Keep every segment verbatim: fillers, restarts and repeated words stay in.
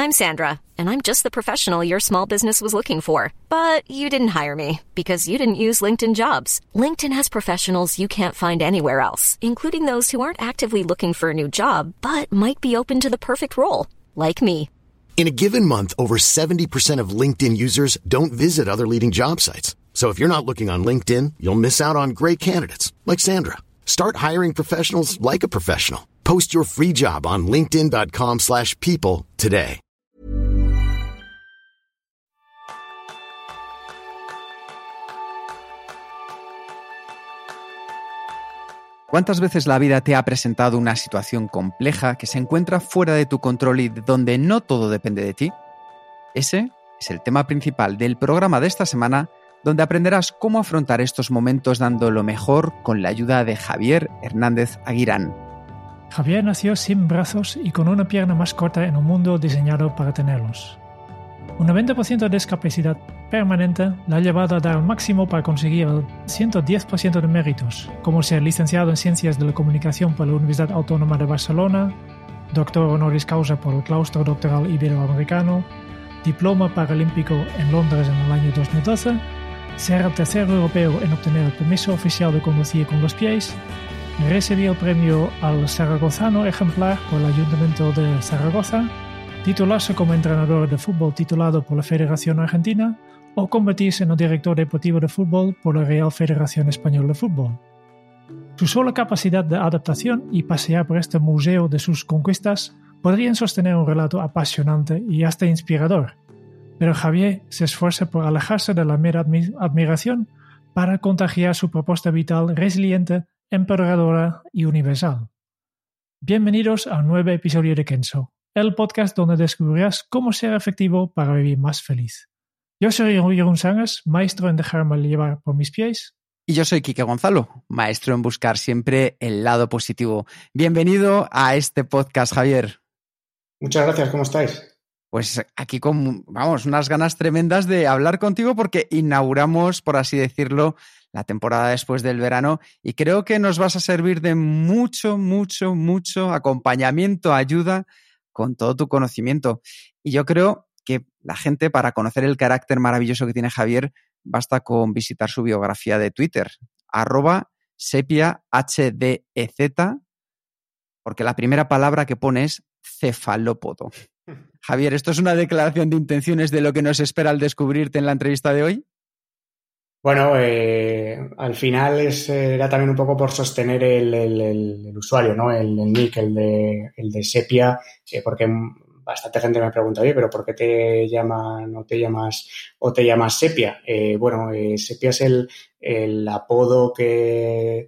I'm Sandra, and I'm just the professional your small business was looking for. But you didn't hire me because you didn't use LinkedIn Jobs. LinkedIn has professionals you can't find anywhere else, including those who aren't actively looking for a new job, but might be open to the perfect role, like me. In a given month, over seventy percent of LinkedIn users don't visit other leading job sites. So if you're not looking on LinkedIn, you'll miss out on great candidates like Sandra. Start hiring professionals like a professional. Post your free job on linkedin.com slash people today. ¿Cuántas veces la vida te ha presentado una situación compleja que se encuentra fuera de tu control y donde no todo depende de ti? Ese es el tema principal del programa de esta semana, donde aprenderás cómo afrontar estos momentos dando lo mejor con la ayuda de Javier Hernández Aguirán. Javier nació sin brazos y con una pierna más corta en un mundo diseñado para tenerlos. Un noventa por ciento de discapacidad permanente la ha llevado a dar el máximo para conseguir el ciento diez por ciento de méritos, como ser licenciado en Ciencias de la Comunicación por la Universidad Autónoma de Barcelona, doctor honoris causa por el Claustro Doctoral Iberoamericano, diploma paralímpico en Londres en el año dos mil doce, ser el tercer europeo en obtener el permiso oficial de conducir con los pies, recibir el premio al Zaragozano ejemplar por el Ayuntamiento de Zaragoza, titularse como entrenador de fútbol titulado por la Federación Argentina o convertirse en el director deportivo de fútbol por la Real Federación Española de Fútbol. Su sola capacidad de adaptación y pasear por este museo de sus conquistas podrían sostener un relato apasionante y hasta inspirador, pero Javier se esfuerza por alejarse de la mera admiración para contagiar su propuesta vital resiliente, empoderadora y universal. Bienvenidos a un nuevo episodio de Kenso, el podcast donde descubrirás cómo ser efectivo para vivir más feliz. Yo soy Jeroen Sánchez, maestro en dejarme llevar por mis pies. Y yo soy Quique Gonzalo, maestro en buscar siempre el lado positivo. Bienvenido a este podcast, Javier. Muchas gracias, ¿cómo estáis? Pues aquí con, vamos, unas ganas tremendas de hablar contigo porque inauguramos, por así decirlo, la temporada después del verano y creo que nos vas a servir de mucho, mucho, mucho acompañamiento, ayuda con todo tu conocimiento. Y yo creo que la gente, para conocer el carácter maravilloso que tiene Javier, basta con visitar su biografía de Twitter, arroba sepia hdez, porque la primera palabra que pone es cefalópodo. Javier, ¿esto es una declaración de intenciones de lo que nos espera al descubrirte en la entrevista de hoy? Bueno, eh, al final es, era también un poco por sostener el, el, el, el usuario, ¿no? El, el nick, el de, el de sepia, eh, porque bastante gente me pregunta, oye, pero ¿por qué te llaman o te llamas o te llamas sepia? Eh, bueno, eh, sepia es el, el apodo que,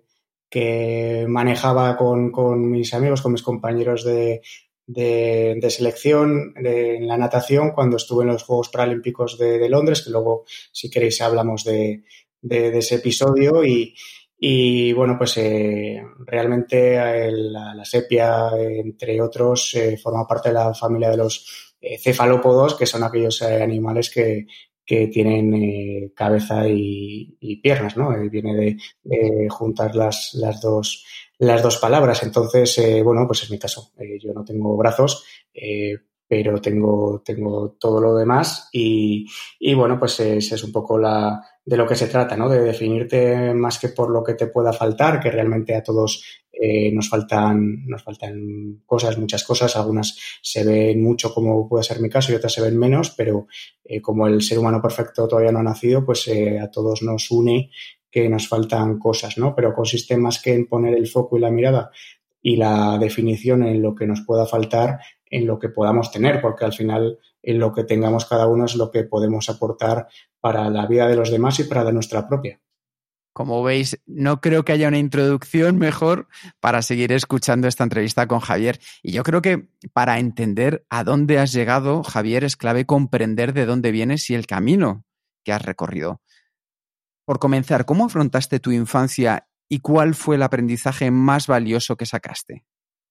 que manejaba con, con mis amigos, con mis compañeros de, de, de selección de, en la natación cuando estuve en los Juegos Paralímpicos de, de Londres, que luego, si queréis, hablamos de, de, de ese episodio y, y bueno, pues eh, realmente el, la, la sepia, entre otros, eh, forma parte de la familia de los eh, cefalópodos, que son aquellos eh, animales que, que tienen eh, cabeza y, y piernas, ¿no? Eh, viene de, de juntar las, las dos las dos palabras. Entonces, eh, bueno, pues es mi caso. Eh, yo no tengo brazos, eh, pero tengo, tengo todo lo demás y, y bueno, pues esa es un poco la de lo que se trata, ¿no? De definirte más que por lo que te pueda faltar, que realmente a todos eh, nos faltan, nos faltan cosas, muchas cosas. Algunas se ven mucho, como puede ser mi caso, y otras se ven menos, pero eh, como el ser humano perfecto todavía no ha nacido, pues eh, a todos nos une que nos faltan cosas, ¿no? Pero consiste más que en poner el foco y la mirada y la definición en lo que nos pueda faltar, en lo que podamos tener, porque al final en lo que tengamos cada uno es lo que podemos aportar para la vida de los demás y para la nuestra propia. Como veis, no creo que haya una introducción mejor para seguir escuchando esta entrevista con Javier. Y yo creo que para entender a dónde has llegado, Javier, es clave comprender de dónde vienes y el camino que has recorrido. Por comenzar, ¿cómo afrontaste tu infancia y cuál fue el aprendizaje más valioso que sacaste?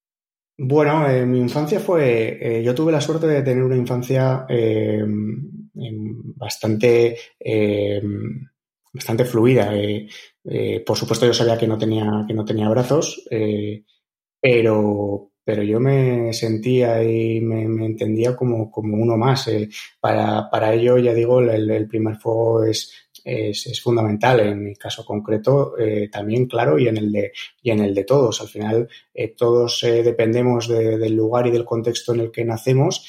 Bueno, eh, mi infancia fue... Eh, yo tuve la suerte de tener una infancia eh, bastante, eh, bastante fluida. Eh, eh, por supuesto, yo sabía que no tenía, que no tenía brazos, eh, pero, pero yo me sentía y me, me entendía como, como uno más. Eh, para, para ello, ya digo, el, el primer fuego es, es, es fundamental. En mi caso concreto, eh, también, claro, y en el de, y en el de todos. Al final, eh, todos eh, dependemos de, del lugar y del contexto en el que nacemos,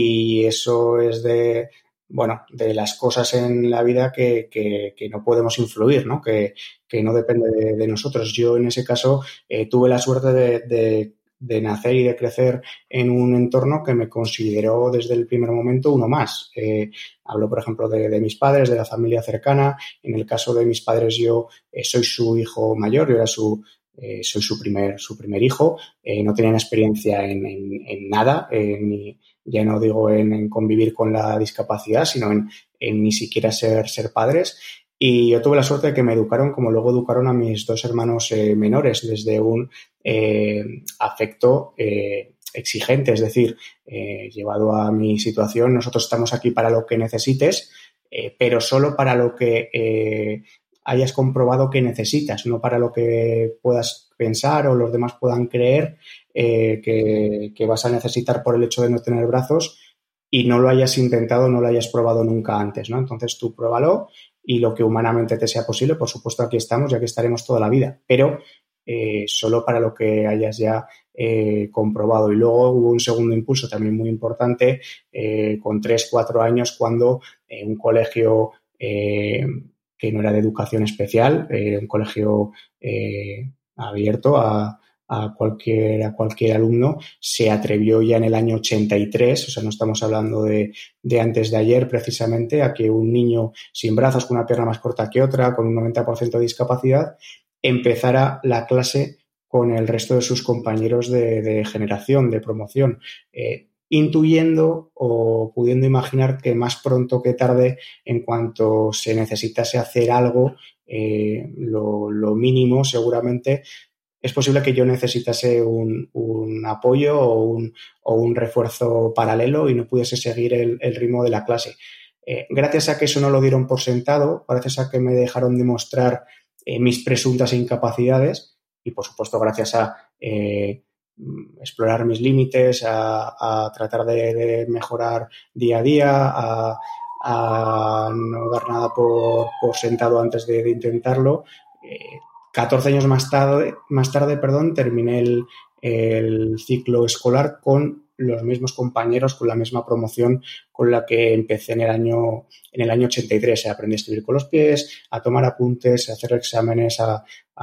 y eso es de... bueno, de las cosas en la vida que, que, que no podemos influir, ¿no? Que, que no depende de, de nosotros. Yo, en ese caso, eh, tuve la suerte de, de, de nacer y de crecer en un entorno que me consideró desde el primer momento uno más. Eh, hablo, por ejemplo, de, de mis padres, de la familia cercana. En el caso de mis padres, yo eh, soy su hijo mayor, yo era su... Eh, soy su primer, su primer hijo, eh, no tenían experiencia en, en, en nada, eh, ni, ya no digo en, en convivir con la discapacidad, sino en, en ni siquiera ser, ser padres. Y yo tuve la suerte de que me educaron como luego educaron a mis dos hermanos eh, menores, desde un eh, afecto eh, exigente, es decir, eh, llevado a mi situación, nosotros estamos aquí para lo que necesites, eh, pero solo para lo que... Eh, hayas comprobado que necesitas, no para lo que puedas pensar o los demás puedan creer eh, que, que vas a necesitar por el hecho de no tener brazos y no lo hayas intentado, no lo hayas probado nunca antes, ¿no? Entonces tú pruébalo y lo que humanamente te sea posible, por supuesto aquí estamos, ya que estaremos toda la vida, pero eh, solo para lo que hayas ya eh, comprobado. Y luego hubo un segundo impulso también muy importante eh, con tres, cuatro años cuando eh, un colegio... Eh, que no era de educación especial, eh, un colegio eh, abierto a, a, cualquier, a cualquier alumno, se atrevió ya en el año ochenta y tres, o sea, no estamos hablando de, de antes de ayer precisamente, a que un niño sin brazos, con una pierna más corta que otra, con un noventa por ciento de discapacidad, empezara la clase con el resto de sus compañeros de, de generación, de promoción. Eh, intuyendo o pudiendo imaginar que más pronto que tarde, en cuanto se necesitase hacer algo, eh, lo, lo mínimo seguramente, es posible que yo necesitase un, un apoyo o un, o un refuerzo paralelo y no pudiese seguir el, el ritmo de la clase. Eh, gracias a que eso no lo dieron por sentado, gracias a que me dejaron demostrar eh, mis presuntas incapacidades y, por supuesto, gracias a... Eh, explorar mis límites, a, a tratar de, de mejorar día a día, a, a no dar nada por, por sentado antes de, de intentarlo. Eh, catorce años más tarde, más tarde perdón, terminé el, el ciclo escolar con los mismos compañeros, con la misma promoción con la que empecé en el año, en el año ochenta y tres. Aprendí a escribir con los pies, a tomar apuntes, a hacer exámenes, a,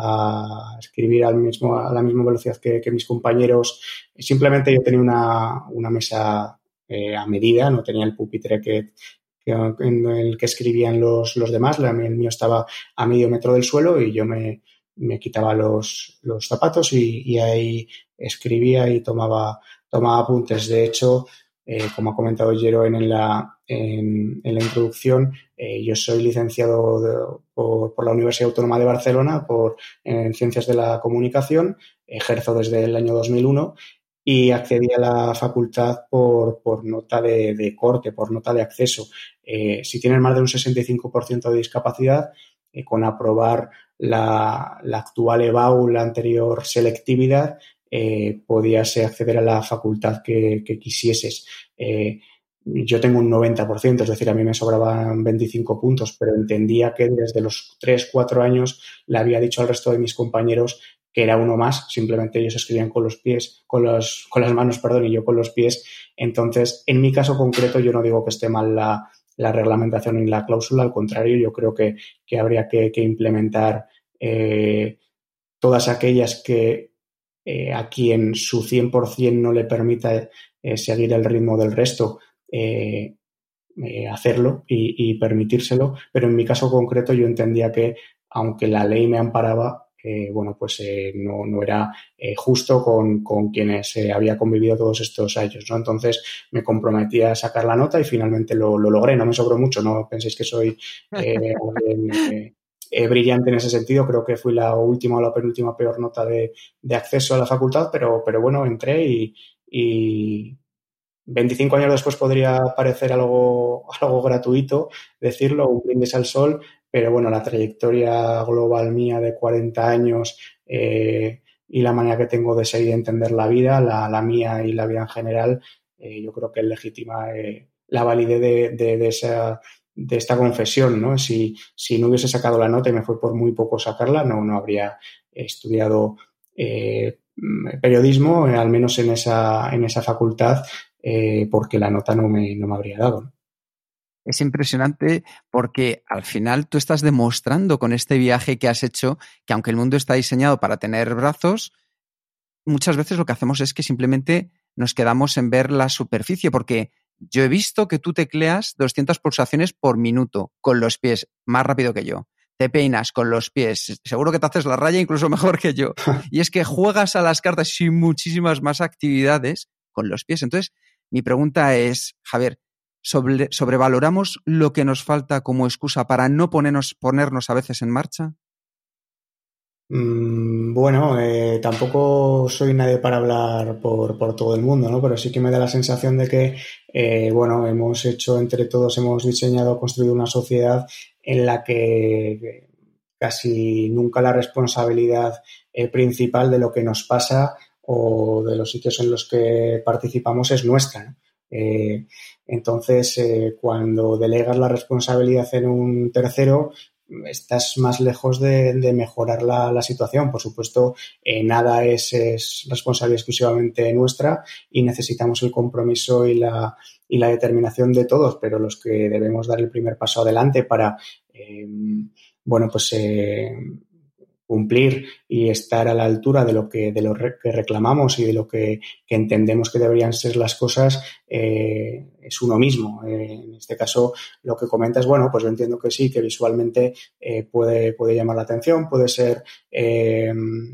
a escribir al mismo, a la misma velocidad que, que mis compañeros. Simplemente yo tenía una, una mesa eh, a medida, no tenía el pupitre que, que, en el que escribían los, los demás. El mío estaba a medio metro del suelo y yo me, me quitaba los, los zapatos y, y ahí escribía y tomaba, tomaba apuntes. De hecho, eh, como ha comentado Jero en la, en, en la introducción, eh, yo soy licenciado de, por, por la Universidad Autónoma de Barcelona por, en Ciencias de la Comunicación, ejerzo desde el año dos mil uno y accedí a la facultad por, por nota de, de corte, por nota de acceso. Eh, si tienes más de un sesenta y cinco por ciento de discapacidad, eh, con aprobar la, la actual E B A U, la anterior selectividad, eh, podías acceder a la facultad que, que quisieses. Eh, yo tengo un noventa por ciento, es decir, a mí me sobraban veinticinco puntos, pero entendía que desde los tres, cuatro años le había dicho al resto de mis compañeros que era uno más, simplemente ellos escribían con los pies, con, los, con las manos, perdón, y yo con los pies. Entonces, en mi caso concreto, yo no digo que esté mal la, la reglamentación y la cláusula, al contrario, yo creo que, que habría que, que implementar eh, todas aquellas que eh, a quien su cien por ciento no le permita eh, seguir el ritmo del resto, eh, eh, hacerlo y, y permitírselo, pero en mi caso concreto yo entendía que, aunque la ley me amparaba, Eh, bueno, pues eh, no, no era eh, justo con, con quienes eh, había convivido todos estos años, ¿no? Entonces me comprometí a sacar la nota y finalmente lo, lo logré. No me sobró mucho, no penséis que soy eh, alguien eh, eh, brillante en ese sentido. Creo que fui la última o la penúltima peor nota de, de acceso a la facultad, pero, pero bueno, entré y, y veinticinco años después podría parecer algo, algo gratuito decirlo, un brindis al sol. Pero bueno, la trayectoria global mía de cuarenta años, eh, y la manera que tengo de ser y de entender la vida, la, la mía y la vida en general, eh, yo creo que legitima eh, la validez de, de, de, esa, de esta confesión, ¿no? Si, si no hubiese sacado la nota y me fue por muy poco sacarla, no, no habría estudiado eh, periodismo, eh, al menos en esa, en esa facultad, eh, porque la nota no me, no me habría dado, ¿no? Es impresionante porque al final tú estás demostrando con este viaje que has hecho que aunque el mundo está diseñado para tener brazos, muchas veces lo que hacemos es que simplemente nos quedamos en ver la superficie, porque yo he visto que tú tecleas doscientas pulsaciones por minuto con los pies, más rápido que yo. Te peinas con los pies, seguro que te haces la raya incluso mejor que yo. Y es que juegas a las cartas y muchísimas más actividades con los pies. Entonces, mi pregunta es, Javier, Sobre, ¿sobrevaloramos lo que nos falta como excusa para no ponernos, ponernos a veces en marcha? Mm, bueno, eh, tampoco soy nadie para hablar por, por todo el mundo, ¿no? Pero sí que me da la sensación de que, eh, bueno, hemos hecho entre todos, hemos diseñado, construido una sociedad en la que casi nunca la responsabilidad eh, principal de lo que nos pasa o de los sitios en los que participamos es nuestra, ¿no? Eh, entonces, eh, cuando delegas la responsabilidad en un tercero, estás más lejos de, de mejorar la, la situación. Por supuesto, eh, nada es, es responsabilidad exclusivamente nuestra y necesitamos el compromiso y la, y la determinación de todos, pero los que debemos dar el primer paso adelante para, eh, bueno, pues eh, cumplir y estar a la altura de lo que, de lo que reclamamos y de lo que, que entendemos que deberían ser las cosas, eh, es uno mismo. Eh, en este caso, lo que comentas, bueno, pues yo entiendo que sí, que visualmente eh, puede, puede llamar la atención, puede ser eh,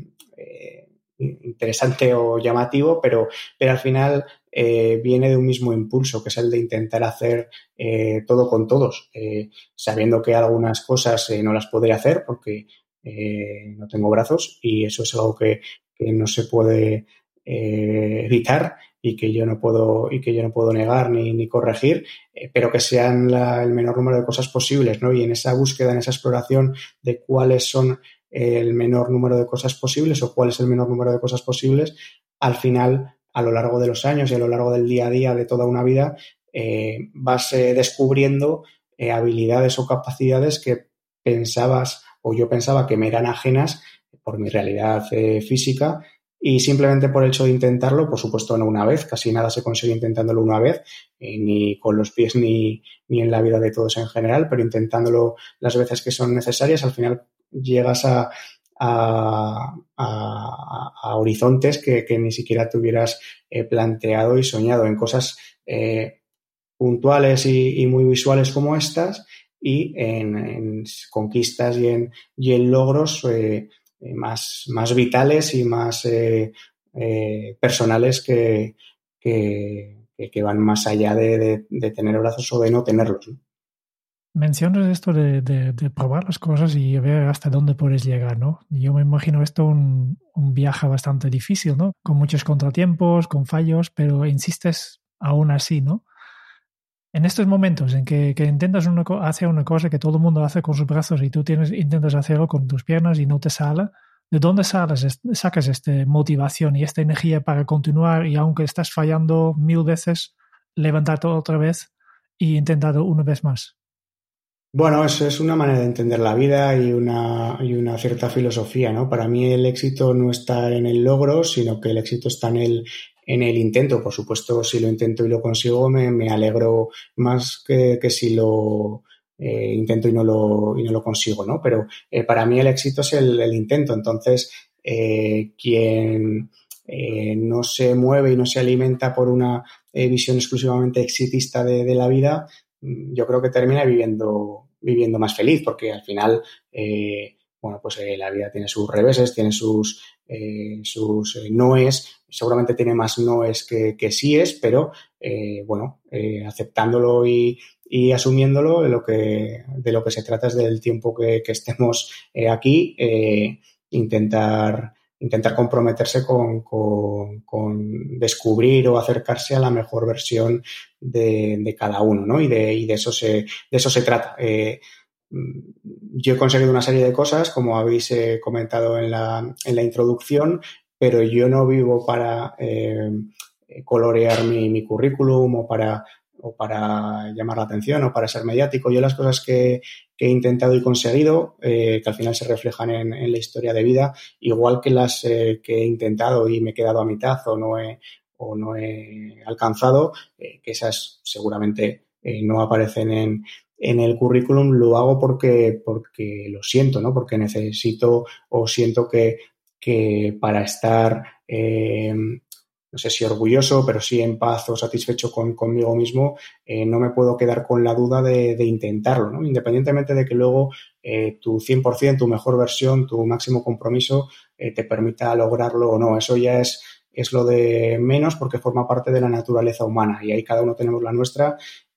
eh, interesante o llamativo, pero, pero al final eh, viene de un mismo impulso, que es el de intentar hacer eh, todo con todos, eh, sabiendo que algunas cosas eh, no las podré hacer porque Eh, no tengo brazos y eso es algo que, que no se puede eh, evitar y que yo no puedo y que yo no puedo negar ni, ni corregir, eh, pero que sean la, el menor número de cosas posibles, ¿no? Y en esa búsqueda, en esa exploración de cuáles son el menor número de cosas posibles o cuál es el menor número de cosas posibles, al final, a lo largo de los años y a lo largo del día a día de toda una vida, eh, vas eh, descubriendo eh, habilidades o capacidades que pensabas o yo pensaba que me eran ajenas por mi realidad eh, física y simplemente por el hecho de intentarlo, por supuesto no una vez, casi nada se consigue intentándolo una vez, eh, ni con los pies ni, ni en la vida de todos en general, pero intentándolo las veces que son necesarias, al final llegas a, a, a, a horizontes que, que ni siquiera te hubieras eh, planteado y soñado en cosas eh, puntuales y, y muy visuales como estas, y en, en conquistas y en, y en logros eh, más, más vitales y más eh, eh, personales que, que, que van más allá de, de, de tener brazos o de no tenerlos, ¿no? Mencionas esto de, de, de probar las cosas y ver hasta dónde puedes llegar, ¿no? Yo me imagino esto un, un viaje bastante difícil, ¿no? Con muchos contratiempos, con fallos, pero insistes aún así, ¿no? En estos momentos en que, que intentas una, hacer una cosa que todo el mundo hace con sus brazos y tú tienes, intentas hacerlo con tus piernas y no te sale, ¿de dónde sales, sacas esta motivación y esta energía para continuar y aunque estás fallando mil veces, levantarte otra vez e intentarlo una vez más? Bueno, eso es una manera de entender la vida y una, y una cierta filosofía, ¿no? Para mí el éxito no está en el logro, sino que el éxito está en el, en el intento. Por supuesto, si lo intento y lo consigo, me, me alegro más que, que si lo eh, intento y no lo, y no lo consigo, ¿no? Pero eh, para mí el éxito es el, el intento. Entonces, eh, quien eh, no se mueve y no se alimenta por una eh, visión exclusivamente exitista de, de la vida, yo creo que termina viviendo, viviendo más feliz, porque al final, eh, bueno, pues eh, la vida tiene sus reveses, tiene sus, eh, sus eh, noes, seguramente tiene más noes que, que síes, pero eh, bueno, eh, aceptándolo y, y asumiéndolo, de lo que, de lo que se trata es del tiempo que, que estemos eh, aquí, eh, intentar intentar comprometerse con, con, con descubrir o acercarse a la mejor versión de, de cada uno, ¿no? Y de, y de eso se, de eso se trata. Eh, yo he conseguido una serie de cosas, como habéis eh, comentado en la, en la introducción, pero yo no vivo para eh, colorear mi, mi currículum o para, o para llamar la atención o para ser mediático. Yo las cosas que, que he intentado y conseguido, eh, que al final se reflejan en, en la historia de vida, igual que las eh, que he intentado y me he quedado a mitad o no he, o no he alcanzado, eh, que esas seguramente eh, no aparecen en, en el currículum, lo hago porque, porque lo siento, ¿no? Porque necesito o siento que, que para estar, eh, no sé si orgulloso, pero sí en paz o satisfecho con, conmigo mismo, eh, no me puedo quedar con la duda de, de intentarlo, ¿no? Independientemente de que luego eh, tu cien por ciento, tu mejor versión, tu máximo compromiso eh, te permita lograrlo o no. Eso ya es, es lo de menos porque forma parte de la naturaleza humana y ahí cada uno tenemos la nuestra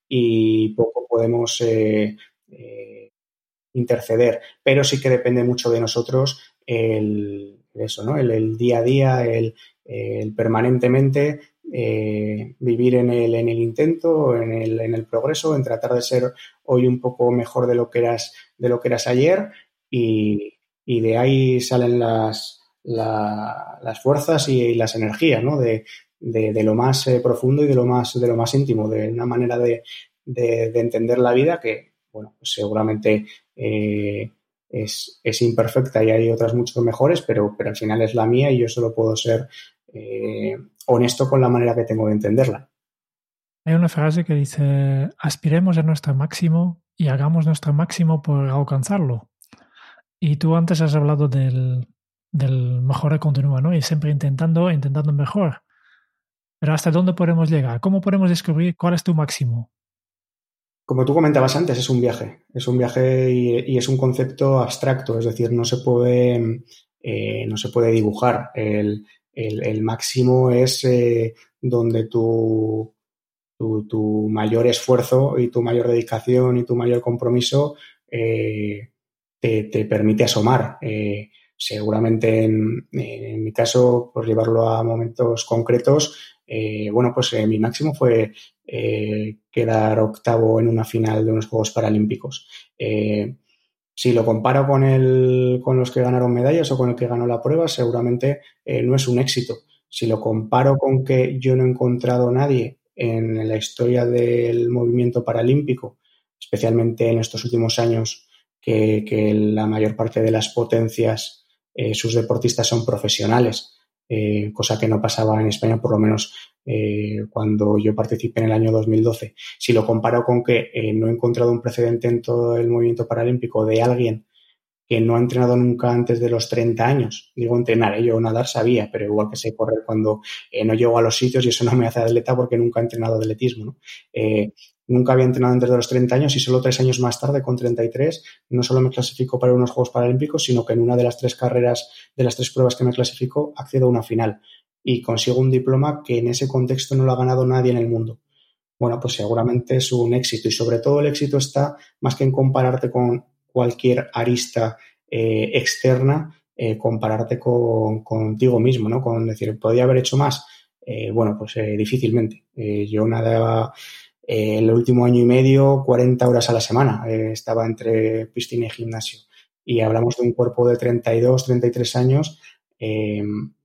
y poco podemos eh, eh, interceder, pero sí que depende mucho de nosotros el, eso, ¿no? El, el día a día, el, el permanentemente eh, vivir en el, en el intento, en el, en el progreso, en tratar de ser hoy un poco mejor de lo que eras, de lo que eras ayer y, y de ahí salen las, la, las fuerzas y, y las energías, ¿no? De, De, de lo más eh, profundo y de lo más, de lo más íntimo, de una manera de, de, de entender la vida que, bueno, pues seguramente eh, es, es imperfecta y hay otras mucho mejores, pero, pero al final es la mía y yo solo puedo ser eh, honesto con la manera que tengo de entenderla. Hay una frase que dice, aspiremos a nuestro máximo y hagamos nuestro máximo por alcanzarlo. Y tú antes has hablado del, del mejora continua, ¿no? Y siempre intentando, intentando mejor. Pero ¿hasta dónde podemos llegar? ¿Cómo podemos descubrir cuál es tu máximo? Como tú comentabas antes, es un viaje. Es un viaje y, y es un concepto abstracto. Es decir, no se puede, eh, no se puede dibujar. El, el, el máximo es eh, donde tu, tu, tu mayor esfuerzo y tu mayor dedicación y tu mayor compromiso eh, te, te permite asomar. Eh, seguramente en, en mi caso, por llevarlo a momentos concretos, Eh, bueno, pues eh, mi máximo fue eh, quedar octavo en una final de unos Juegos Paralímpicos. Eh, si lo comparo con, el, con los que ganaron medallas o con el que ganó la prueba, seguramente eh, no es un éxito. Si lo comparo con que yo no he encontrado a nadie en la historia del movimiento paralímpico, especialmente en estos últimos años, que, que la mayor parte de las potencias, eh, sus deportistas son profesionales, Eh, cosa que no pasaba en España, por lo menos eh, cuando yo participé en el año dos mil doce. Si lo comparo con que eh, no he encontrado un precedente en todo el movimiento paralímpico de alguien que no ha entrenado nunca antes de los treinta años. Digo entrenar, ¿eh? Yo nadar sabía, pero igual que sé correr cuando eh, no llego a los sitios y eso no me hace atleta porque nunca he entrenado atletismo, ¿no? Eh, nunca había entrenado antes de los treinta años y solo tres años más tarde, con treinta y tres, no solo me clasifico para unos Juegos Paralímpicos, sino que en una de las tres carreras, de las tres pruebas que me clasifico, accedo a una final y consigo un diploma que en ese contexto no lo ha ganado nadie en el mundo. Bueno, pues seguramente es un éxito y sobre todo el éxito está más que en compararte con cualquier arista eh, externa, eh, compararte con, contigo mismo, ¿no? Con decir, ¿podría haber hecho más? Eh, bueno, pues eh, difícilmente. Eh, yo nadaba eh, el último año y medio cuarenta horas a la semana. Eh, estaba entre piscina y gimnasio. Y hablamos de un cuerpo de treinta y dos, treinta y tres años eh,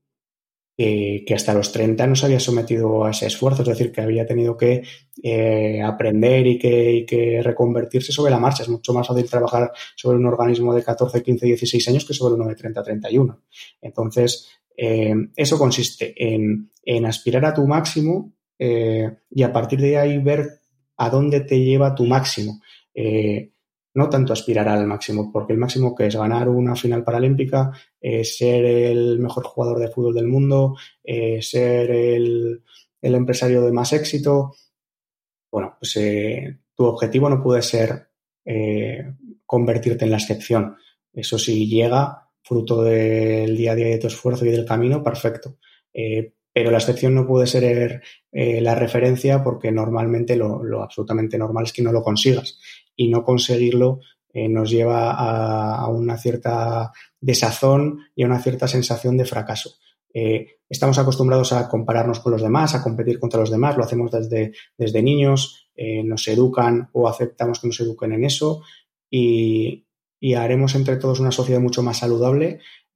que, que hasta los treinta no se había sometido a ese esfuerzo, es decir, que había tenido que eh, aprender y que, y que reconvertirse sobre la marcha. Es mucho más fácil trabajar sobre un organismo de catorce, quince, dieciséis años que sobre uno de treinta, treinta y uno. Entonces, eh, eso consiste en, en aspirar a tu máximo eh, y a partir de ahí ver a dónde te lleva tu máximo. Eh, no tanto aspirar al máximo, porque el máximo que es ganar una final paralímpica, eh, ser el mejor jugador de fútbol del mundo, eh, ser el, el empresario de más éxito. Bueno, pues eh, tu objetivo no puede ser eh, convertirte en la excepción. Eso sí llega, fruto del día a día de tu esfuerzo y del camino, perfecto. Eh, pero la excepción no puede ser eh, la referencia porque normalmente lo, lo absolutamente normal es que no lo consigas. Y no conseguirlo eh, nos lleva a, a una cierta desazón y a una cierta sensación de fracaso. Eh, estamos acostumbrados a compararnos con los demás, a competir contra los demás, lo hacemos desde, desde niños, eh, nos educan o aceptamos que nos eduquen en eso y, y haremos entre todos una sociedad mucho más saludable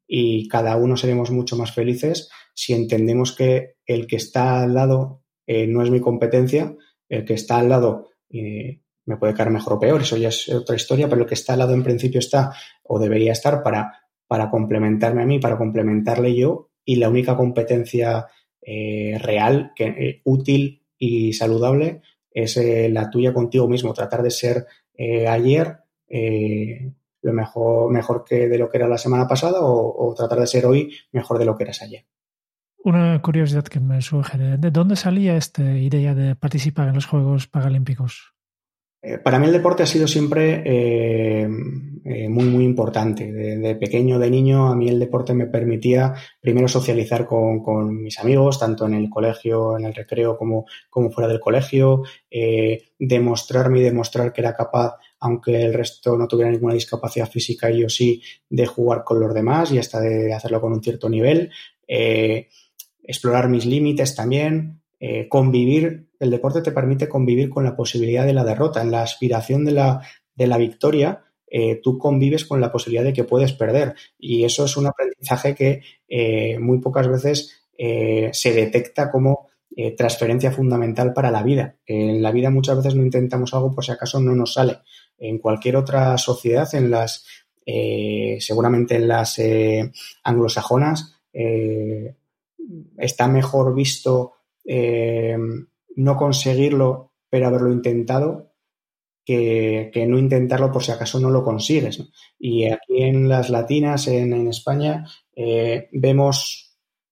y cada uno seremos mucho más felices si entendemos que el que está al lado eh, no es mi competencia, el que está al lado eh, me puede caer mejor o peor, eso ya es otra historia, pero el que está al lado en principio está o debería estar para, para complementarme a mí, para complementarle yo, y la única competencia eh, real, que, eh, útil y saludable es eh, la tuya contigo mismo, tratar de ser eh, ayer eh, lo mejor, mejor que de lo que era la semana pasada o, o tratar de ser hoy mejor de lo que eras ayer. Una curiosidad que me surge, ¿de dónde salía esta idea de participar en los Juegos Paralímpicos? Eh, para mí el deporte ha sido siempre eh, eh, muy, muy importante. De, de pequeño, de niño, a mí el deporte me permitía primero socializar con, con mis amigos, tanto en el colegio, en el recreo, como, como fuera del colegio, eh, demostrarme y demostrar que era capaz, aunque el resto no tuviera ninguna discapacidad física y yo sí, de jugar con los demás y hasta de hacerlo con un cierto nivel, eh, explorar mis límites también. Eh, convivir, el deporte te permite convivir con la posibilidad de la derrota. En la aspiración de la, de la victoria, eh, tú convives con la posibilidad de que puedes perder. Y eso es un aprendizaje que eh, muy pocas veces eh, se detecta como eh, transferencia fundamental para la vida. En la vida muchas veces no intentamos algo por si acaso no nos sale. En cualquier otra sociedad, en las eh, seguramente en las eh, anglosajonas, eh, está mejor visto Eh, no conseguirlo pero haberlo intentado que, que no intentarlo por si acaso no lo consigues, ¿no? Y aquí en las latinas, en, en España, eh, vemos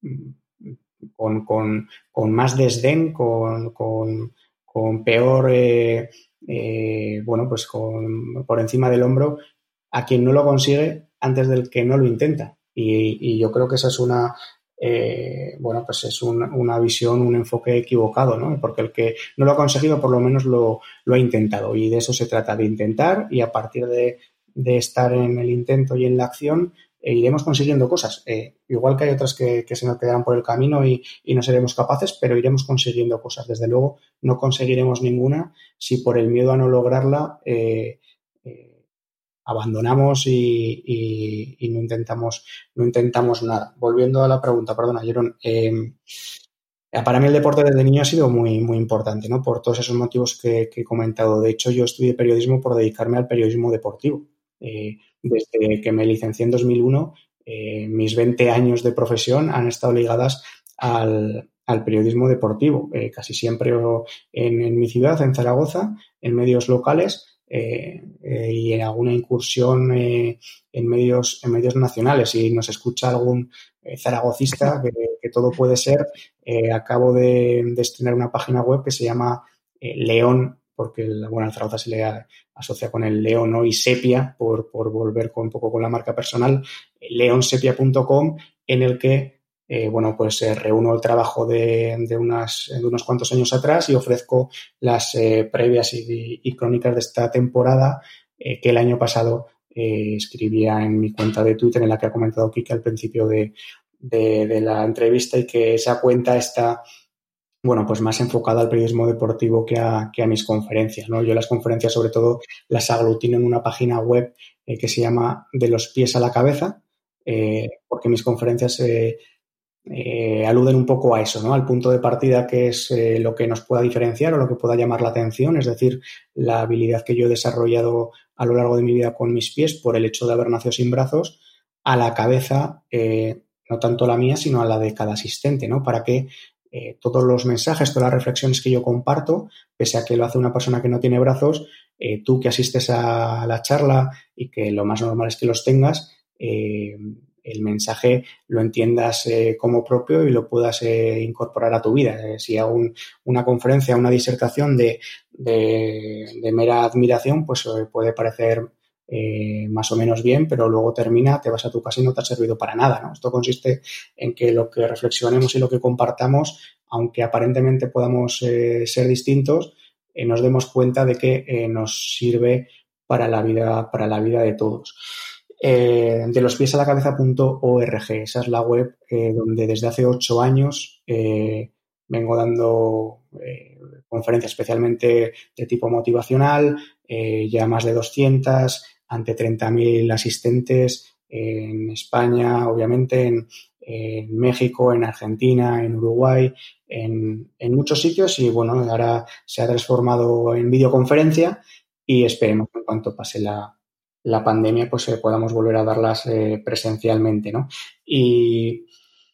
con, con, con más desdén, con, con, con peor, eh, eh, bueno, pues con, por encima del hombro a quien no lo consigue antes del que no lo intenta. Y, y yo creo que esa es una... Eh, bueno, pues es un, una visión, un enfoque equivocado, ¿no? Porque el que no lo ha conseguido por lo menos lo, lo ha intentado, y de eso se trata, de intentar, y a partir de, de estar en el intento y en la acción eh, iremos consiguiendo cosas. Eh, igual que hay otras que, que se nos quedarán por el camino y, y no seremos capaces, pero iremos consiguiendo cosas. Desde luego no conseguiremos ninguna si por el miedo a no lograrla eh, eh, abandonamos y, y, y no intentamos no intentamos nada. Volviendo a la pregunta, perdona, Jeroen, eh, para mí el deporte desde niño ha sido muy, muy importante, ¿no? Por todos esos motivos que, que he comentado. De hecho, yo estudié periodismo por dedicarme al periodismo deportivo. Eh, desde que me licencié en dos mil uno, eh, mis veinte años de profesión han estado ligadas al, al periodismo deportivo. Eh, casi siempre en, en mi ciudad, en Zaragoza, en medios locales, Eh, eh, y en alguna incursión eh, en medios en medios nacionales. Si nos escucha algún eh, zaragocista, que, que todo puede ser, eh, acabo de, de estrenar una página web que se llama eh, León, porque el, bueno, el Zaragoza se le asocia con el león, ¿no? Y Sepia, por, por volver con, un poco con la marca personal, leonsepia punto com, en el que Eh, bueno, pues eh, reúno el trabajo de, de, unas, de unos cuantos años atrás y ofrezco las eh, previas y, y crónicas de esta temporada eh, que el año pasado eh, escribía en mi cuenta de Twitter, en la que ha comentado Kike al principio de, de, de la entrevista, y que esa cuenta está, bueno, pues más enfocada al periodismo deportivo que a, que a mis conferencias, ¿no? Yo las conferencias sobre todo las aglutino en una página web eh, que se llama De los pies a la cabeza, eh, porque mis conferencias eh, Eh, aluden un poco a eso, ¿no? Al punto de partida, que es eh, lo que nos pueda diferenciar o lo que pueda llamar la atención, es decir, la habilidad que yo he desarrollado a lo largo de mi vida con mis pies por el hecho de haber nacido sin brazos, a la cabeza, eh, no tanto la mía, sino a la de cada asistente, ¿no? Para que eh, todos los mensajes, todas las reflexiones que yo comparto, pese a que lo hace una persona que no tiene brazos, eh, tú que asistes a la charla y que lo más normal es que los tengas, eh, el mensaje lo entiendas eh, como propio y lo puedas eh, incorporar a tu vida. Eh, si hago un, una conferencia, una disertación de, de, de mera admiración, pues eh, puede parecer eh, más o menos bien, pero luego termina, te vas a tu casa y no te ha servido para nada, ¿no? Esto consiste en que lo que reflexionemos y lo que compartamos, aunque aparentemente podamos eh, ser distintos, eh, nos demos cuenta de que eh, nos sirve para la vida, para la vida de todos. Eh, de los pies a la cabeza punto org, esa es la web eh, donde desde hace ocho años eh, vengo dando eh, conferencias especialmente de tipo motivacional, eh, ya más de doscientas, ante treinta mil asistentes, en España, obviamente, en, en México, en Argentina, en Uruguay, en, en muchos sitios y, bueno, ahora se ha transformado en videoconferencia y esperemos que en cuanto pase la, la pandemia, pues eh, podamos volver a darlas eh, presencialmente, ¿no? Y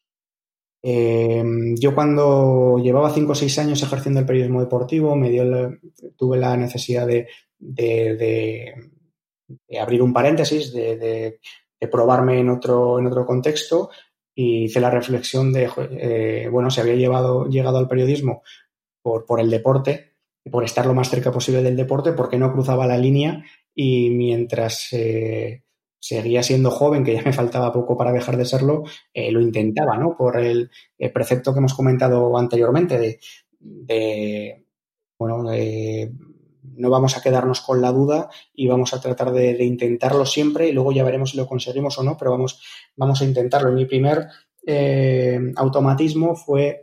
eh, yo cuando llevaba cinco o seis años ejerciendo el periodismo deportivo, me dio la, tuve la necesidad de, de, de, de abrir un paréntesis, de, de, de probarme en otro, en otro contexto y hice la reflexión de, eh, bueno, se había llevado, llegado al periodismo por, por el deporte, por estar lo más cerca posible del deporte, porque no cruzaba la línea y mientras eh, seguía siendo joven, que ya me faltaba poco para dejar de serlo, eh, lo intentaba, ¿no? Por el, el precepto que hemos comentado anteriormente de, de bueno, de, no vamos a quedarnos con la duda y vamos a tratar de, de intentarlo siempre y luego ya veremos si lo conseguimos o no, pero vamos, vamos a intentarlo. Mi primer eh, automatismo fue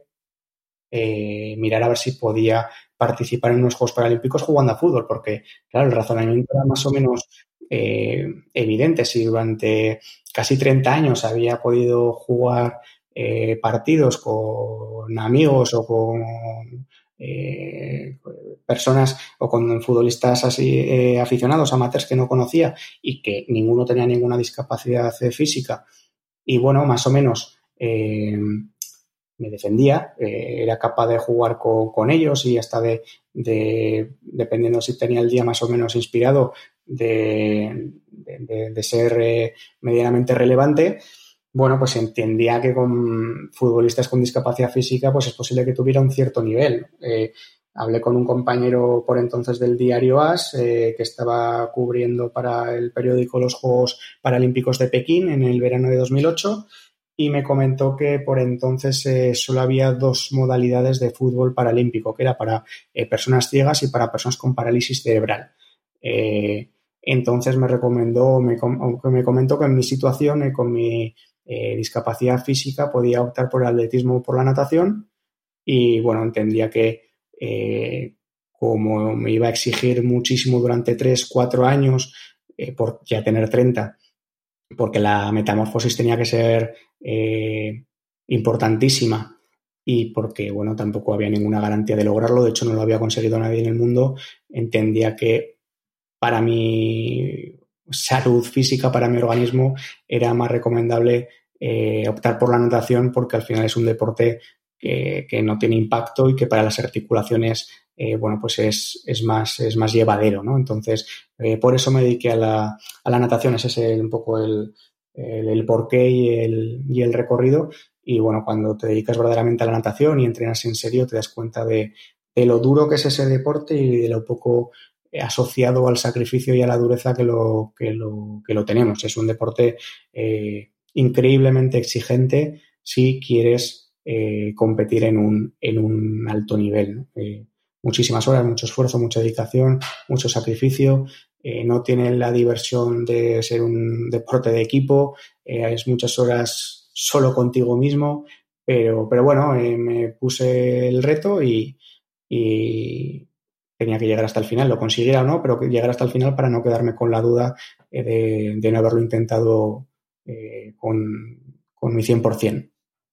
eh, mirar a ver si podía participar en unos Juegos Paralímpicos jugando a fútbol, porque, claro, el razonamiento era más o menos eh, evidente. Si durante casi treinta años había podido jugar eh, partidos con amigos o con eh, personas o con futbolistas así eh, aficionados, amateurs que no conocía y que ninguno tenía ninguna discapacidad física y, bueno, más o menos eh, me defendía, eh, era capaz de jugar con, con ellos y hasta de, de, dependiendo si tenía el día más o menos inspirado, de, de, de ser eh, medianamente relevante. Bueno, pues entendía que con futbolistas con discapacidad física pues es posible que tuviera un cierto nivel. Eh, hablé con un compañero por entonces del diario AS eh, que estaba cubriendo para el periódico los Juegos Paralímpicos de Pekín en el verano de dos mil ocho y me comentó que por entonces eh, solo había dos modalidades de fútbol paralímpico, que era para eh, personas ciegas y para personas con parálisis cerebral. Eh, entonces me recomendó, me, me comentó que en mi situación, eh, con mi eh, discapacidad física, podía optar por el atletismo o por la natación y, bueno, entendía que eh, como me iba a exigir muchísimo durante tres, cuatro años, eh, por ya tener treinta, porque la metamorfosis tenía que ser eh, importantísima y porque, bueno, tampoco había ninguna garantía de lograrlo, de hecho no lo había conseguido nadie en el mundo, entendía que para mi salud física, para mi organismo, era más recomendable eh, optar por la natación porque al final es un deporte que, que no tiene impacto y que para las articulaciones Eh, bueno, pues es, es, más, es más llevadero, ¿no? Entonces, eh, por eso me dediqué a la, a la natación. Ese es el, un poco el, el, el porqué y el, y el recorrido. Y, bueno, cuando te dedicas verdaderamente a la natación y entrenas en serio, te das cuenta de, de lo duro que es ese deporte y de lo poco asociado al sacrificio y a la dureza que lo, que lo, que lo tenemos. Es un deporte eh, increíblemente exigente si quieres eh, competir en un, en un alto nivel, ¿no? Eh, muchísimas horas, mucho esfuerzo, mucha dedicación, mucho sacrificio, eh, no tiene la diversión de ser un deporte de equipo, eh, es muchas horas solo contigo mismo, pero, pero bueno, eh, me puse el reto y, y tenía que llegar hasta el final, lo consiguiera o no, pero que llegar hasta el final para no quedarme con la duda eh, de, de no haberlo intentado eh, con, con mi cien por ciento.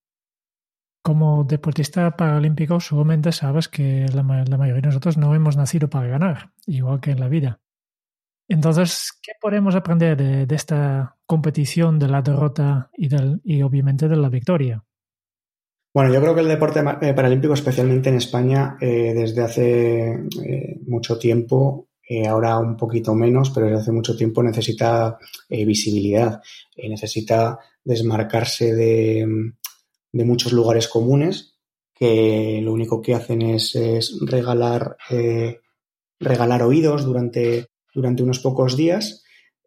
Como deportista paralímpico, seguramente sabes que la, la mayoría de nosotros no hemos nacido para ganar, igual que en la vida. Entonces, ¿qué podemos aprender de, de esta competición, de la derrota y, del, y obviamente de la victoria? Bueno, yo creo que el deporte paralímpico, especialmente en España, eh, desde hace eh, mucho tiempo, eh, ahora un poquito menos, pero desde hace mucho tiempo necesita eh, visibilidad, eh, necesita desmarcarse de... de muchos lugares comunes que lo único que hacen es, es regalar, eh, regalar oídos durante, durante unos pocos días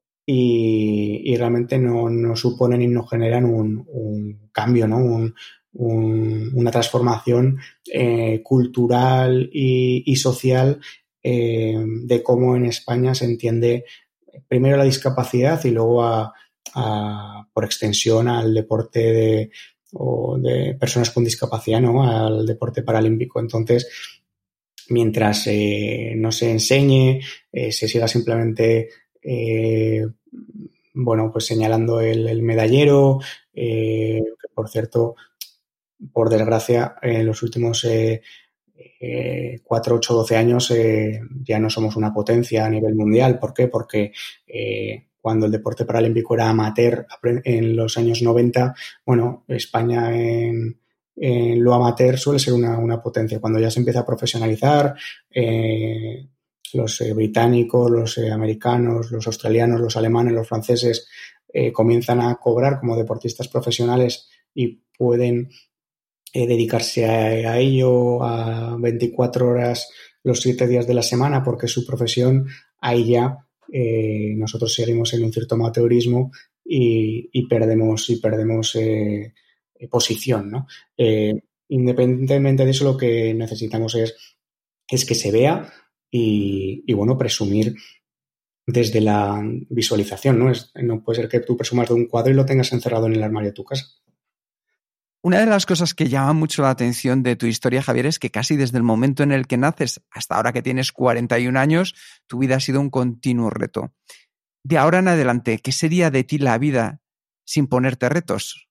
y, y realmente no, no suponen y no generan un, un cambio, ¿no? Un, un, una transformación eh, cultural y, y social eh, de cómo en España se entiende primero la discapacidad y luego a, a, por extensión al deporte de o de personas con discapacidad, ¿no? Al deporte paralímpico. Entonces, mientras eh, no se enseñe, eh, se siga simplemente eh, bueno, pues señalando el, el medallero, eh, que por cierto, por desgracia, en los últimos eh, eh, cuatro, ocho, doce años eh, ya no somos una potencia a nivel mundial. ¿Por qué? Porque eh, cuando el deporte paralímpico era amateur en los años noventa, bueno, España en, en lo amateur suele ser una, una potencia. Cuando ya se empieza a profesionalizar, eh, los eh, británicos, los eh, americanos, los australianos, los alemanes, los franceses eh, comienzan a cobrar como deportistas profesionales y pueden eh, dedicarse a, a ello a veinticuatro horas los siete días de la semana porque es su profesión. Ahí ya eh, nosotros seguimos en un cierto amateurismo y, y perdemos, y perdemos eh, posición, ¿no? Eh, independientemente de eso, lo que necesitamos es, es que se vea y, y, bueno, presumir desde la visualización, ¿no? Es, no puede ser que tú presumas de un cuadro y lo tengas encerrado en el armario de tu casa. Una de las cosas que llama mucho la atención de tu historia, Javier, es que casi desde el momento en el que naces hasta ahora que tienes cuarenta y un años, tu vida ha sido un continuo reto. De ahora en adelante, ¿qué sería de ti la vida sin ponerte retos?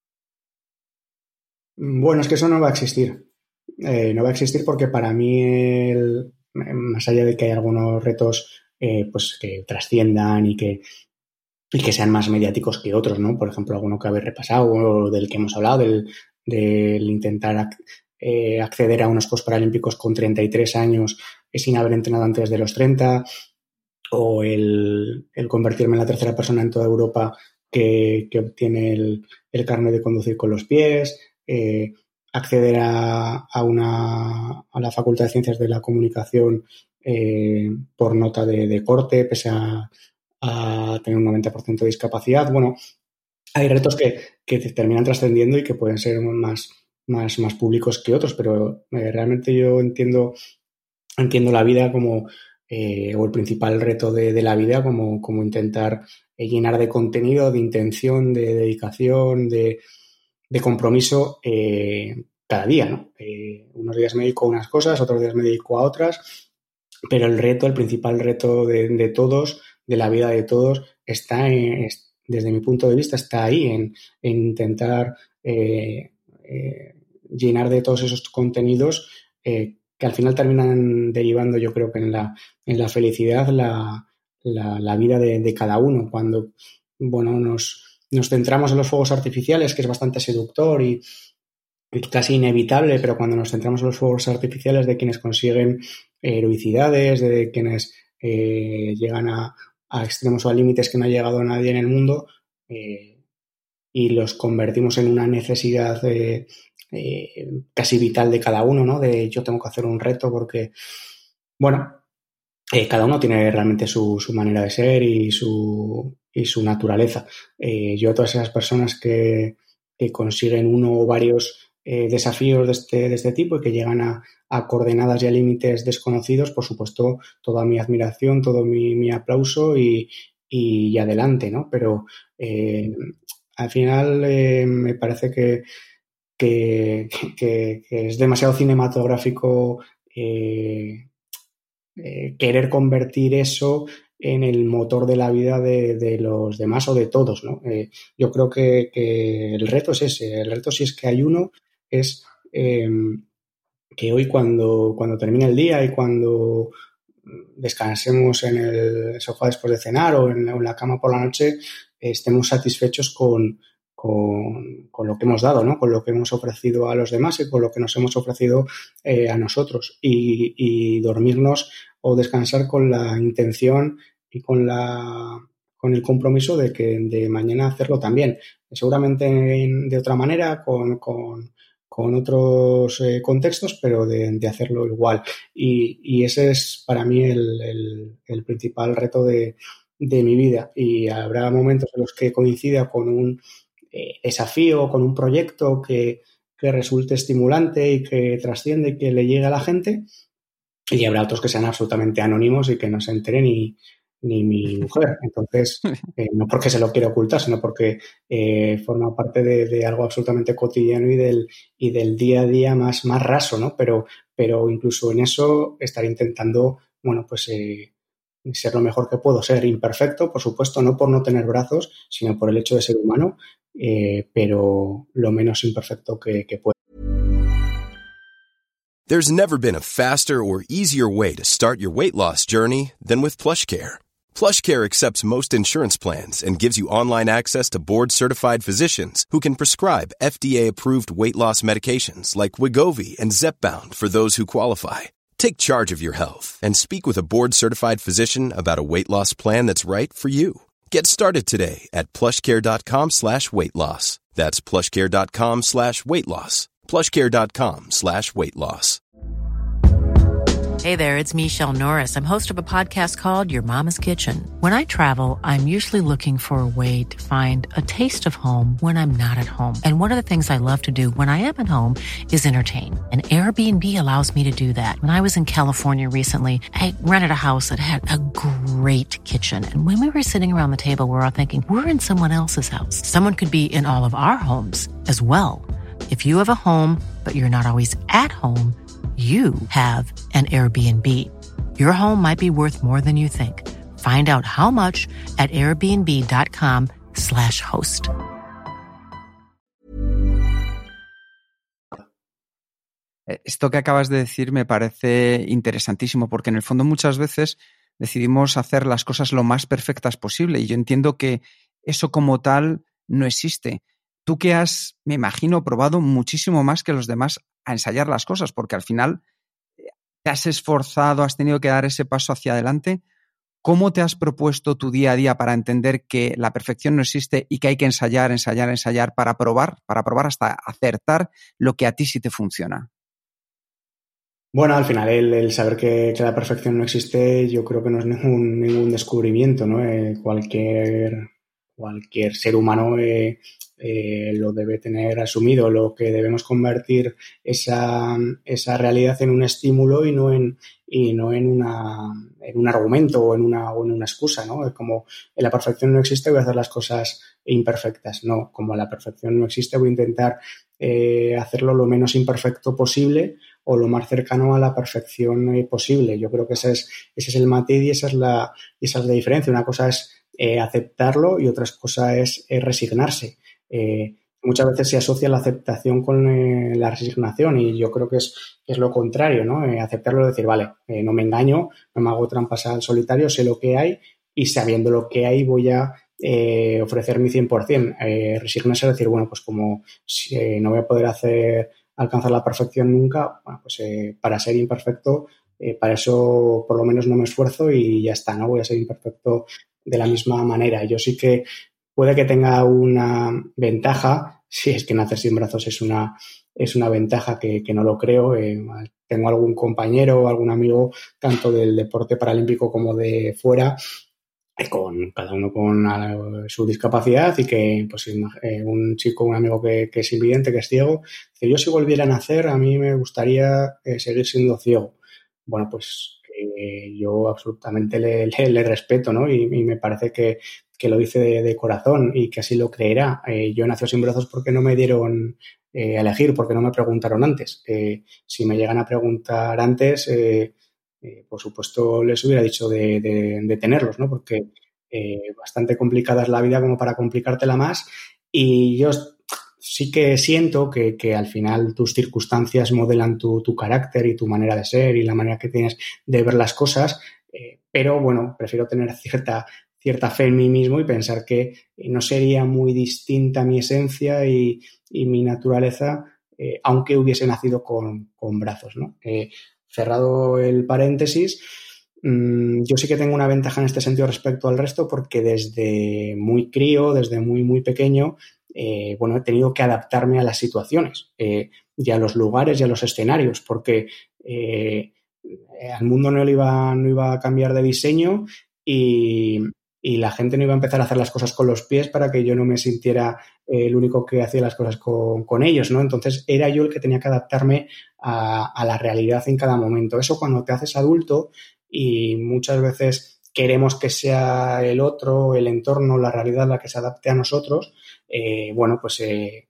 Bueno, es que eso no va a existir. Eh, no va a existir porque para mí, el, más allá de que hay algunos retos eh, pues que trasciendan y que, y que sean más mediáticos que otros, ¿no? Por ejemplo, alguno que habéis repasado o del que hemos hablado, del, del intentar ac- eh, acceder a unos Juegos Paralímpicos con treinta y tres años sin haber entrenado antes de los treinta, o el, el convertirme en la tercera persona en toda Europa que, que obtiene el, el carnet de conducir con los pies, eh, acceder a, a, una, a la Facultad de Ciencias de la Comunicación eh, por nota de, de corte, pese a, a tener un noventa por ciento de discapacidad. Bueno, hay retos que, que terminan trascendiendo y que pueden ser más, más, más públicos que otros, pero eh, realmente yo entiendo, entiendo la vida como, eh, o el principal reto de, de la vida como, como intentar eh, llenar de contenido, de intención, de dedicación, de, de compromiso eh, cada día, ¿no? Eh, unos días me dedico a unas cosas, otros días me dedico a otras, pero el reto, el principal reto de, de todos, de la vida de todos, está en, desde mi punto de vista, está ahí en, en intentar eh, eh, llenar de todos esos contenidos eh, que al final terminan derivando, yo creo que en la, en la felicidad, la, la, la vida de, de cada uno. Cuando, bueno, nos, nos centramos en los fuegos artificiales, que es bastante seductor y, y casi inevitable, pero cuando nos centramos en los fuegos artificiales de quienes consiguen heroicidades, de quienes eh, llegan a, a extremos o a límites que no ha llegado nadie en el mundo, eh, y los convertimos en una necesidad eh, eh, casi vital de cada uno, ¿no? De yo tengo que hacer un reto porque, bueno, eh, cada uno tiene realmente su, su manera de ser y su, y su naturaleza. Eh, yo a todas esas personas que, que consiguen uno o varios eh, desafíos de este, de este tipo y que llegan a, a coordenadas y a límites desconocidos, por supuesto, toda mi admiración, todo mi, mi aplauso y, y, y adelante, ¿no? Pero eh, al final eh, me parece que, que, que, que es demasiado cinematográfico eh, eh, querer convertir eso en el motor de la vida de, de los demás o de todos, ¿no? Eh, yo creo que, que el reto es ese. El reto, si es que hay uno, es eh, que hoy cuando, cuando termine el día y cuando descansemos en el sofá después de cenar o en la, en la cama por la noche, estemos satisfechos con, con, con lo que hemos dado, ¿no? Con lo que hemos ofrecido a los demás y con lo que nos hemos ofrecido eh, a nosotros. Y, y dormirnos o descansar con la intención y con la con el compromiso de que de mañana hacerlo también. Seguramente de otra manera, con, con, con otros eh, contextos, pero de, de hacerlo igual. Y, y ese es para mí el, el, el principal reto de, de mi vida. Y habrá momentos en los que coincida con un eh, desafío, con un proyecto que, que resulte estimulante y que trasciende y que le llegue a la gente. Y habrá otros que sean absolutamente anónimos y que no se entere ni, ni mi mujer. Entonces, eh, no porque se lo quiera ocultar, sino porque eh, forma parte de, de algo absolutamente cotidiano y del, y del día a día más, más raso, ¿no? Pero, pero incluso en eso estaré intentando, bueno, pues eh, ser lo mejor que puedo, ser imperfecto, por supuesto, no por no tener brazos, sino por el hecho de ser humano, eh, pero lo menos imperfecto que, que puedo. There's never been a faster or easier way to start your weight loss journey than with PlushCare. PlushCare accepts most insurance plans and gives you online access to board-certified physicians who can prescribe F D A-approved weight loss medications like Wegovy and Zepbound for those who qualify. Take charge of your health and speak with a board-certified physician about a weight loss plan that's right for you. Get started today at plushcare.com slash weight loss. That's plushcare.com slash weight loss. plushcare.com slash weight loss. Hey there, it's Michelle Norris. I'm host of a podcast called Your Mama's Kitchen. When I travel, I'm usually looking for a way to find a taste of home when I'm not at home. And one of the things I love to do when I am at home is entertain. And Airbnb allows me to do that. When I was in California recently, I rented a house that had a great kitchen. And when we were sitting around the table, we were all thinking, we're in someone else's house. Someone could be in all of our homes as well. If you have a home, but you're not always at home, you have an Airbnb. Your home might be worth more than you think. Find out how much at airbnb.com slash host. Esto que acabas de decir me parece interesantísimo porque en el fondo muchas veces decidimos hacer las cosas lo más perfectas posible y yo entiendo que eso como tal no existe. Tú que has, me imagino, probado muchísimo más que los demás a ensayar las cosas, porque al final te has esforzado, has tenido que dar ese paso hacia adelante. ¿Cómo te has propuesto tu día a día para entender que la perfección no existe y que hay que ensayar, ensayar, ensayar para probar, para probar hasta acertar lo que a ti sí te funciona? Bueno, al final el, el saber que, que la perfección no existe yo creo que no es ningún, ningún descubrimiento, ¿no? Eh, cualquier, cualquier ser humano eh, eh, lo debe tener asumido. Lo que debemos convertir esa, esa realidad en un estímulo y no en, y no en, una, en un argumento o en una, o en una excusa, ¿no? Es como la perfección no existe, voy a hacer las cosas imperfectas. No, como la perfección no existe, voy a intentar eh, hacerlo lo menos imperfecto posible o lo más cercano a la perfección eh, posible. Yo creo que ese es, ese es el matiz y esa es la, esa es la diferencia. Una cosa es eh, aceptarlo y otra cosa es eh, resignarse. Eh, muchas veces se asocia la aceptación con eh, la resignación y yo creo que es, es lo contrario, ¿no? Eh, aceptarlo es decir, vale, eh, no me engaño, no me hago trampas al solitario, sé lo que hay y sabiendo lo que hay voy a eh, ofrecer mi cien por ciento. Eh, resignarse es decir, bueno, pues como si, eh, no voy a poder hacer alcanzar la perfección nunca, bueno, pues eh, para ser imperfecto, eh, para eso por lo menos no me esfuerzo y ya está, ¿no? Voy a ser imperfecto de la misma manera. Yo sí que puede que tenga una ventaja, si es que nacer sin brazos es una, es una ventaja que, que no lo creo. Eh, tengo algún compañero o algún amigo, tanto del deporte paralímpico como de fuera, con cada uno con uh, su discapacidad y que pues eh, un chico, un amigo que, que es invidente, que es ciego, dice, yo si volviera a nacer a mí me gustaría eh, seguir siendo ciego. Bueno, pues eh, yo absolutamente le, le, le respeto, ¿no? Y, y me parece que, que lo dice de, de corazón y que así lo creerá. Eh, yo nací sin brazos porque no me dieron eh, a elegir, porque no me preguntaron antes. Eh, si me llegan a preguntar antes... Eh, Eh, por supuesto les hubiera dicho de, de, de tenerlos, ¿no? Porque eh, bastante complicada es la vida como para complicártela más y yo sí que siento que, que al final tus circunstancias modelan tu, tu carácter y tu manera de ser y la manera que tienes de ver las cosas, eh, pero bueno, prefiero tener cierta, cierta fe en mí mismo y pensar que no sería muy distinta mi esencia y, y mi naturaleza eh, aunque hubiese nacido con, con brazos, ¿no? Eh, Cerrado el paréntesis, mmm, yo sí que tengo una ventaja en este sentido respecto al resto porque desde muy crío, desde muy, muy pequeño, eh, bueno, he tenido que adaptarme a las situaciones eh, y a los lugares y a los escenarios porque eh, al mundo no, le iba, no iba a cambiar de diseño y, y la gente no iba a empezar a hacer las cosas con los pies para que yo no me sintiera eh, el único que hacía las cosas con, con ellos, ¿no? Entonces era yo el que tenía que adaptarme a, a la realidad en cada momento. Eso cuando te haces adulto y muchas veces queremos que sea el otro, el entorno, la realidad la que se adapte a nosotros, eh, bueno, pues eh,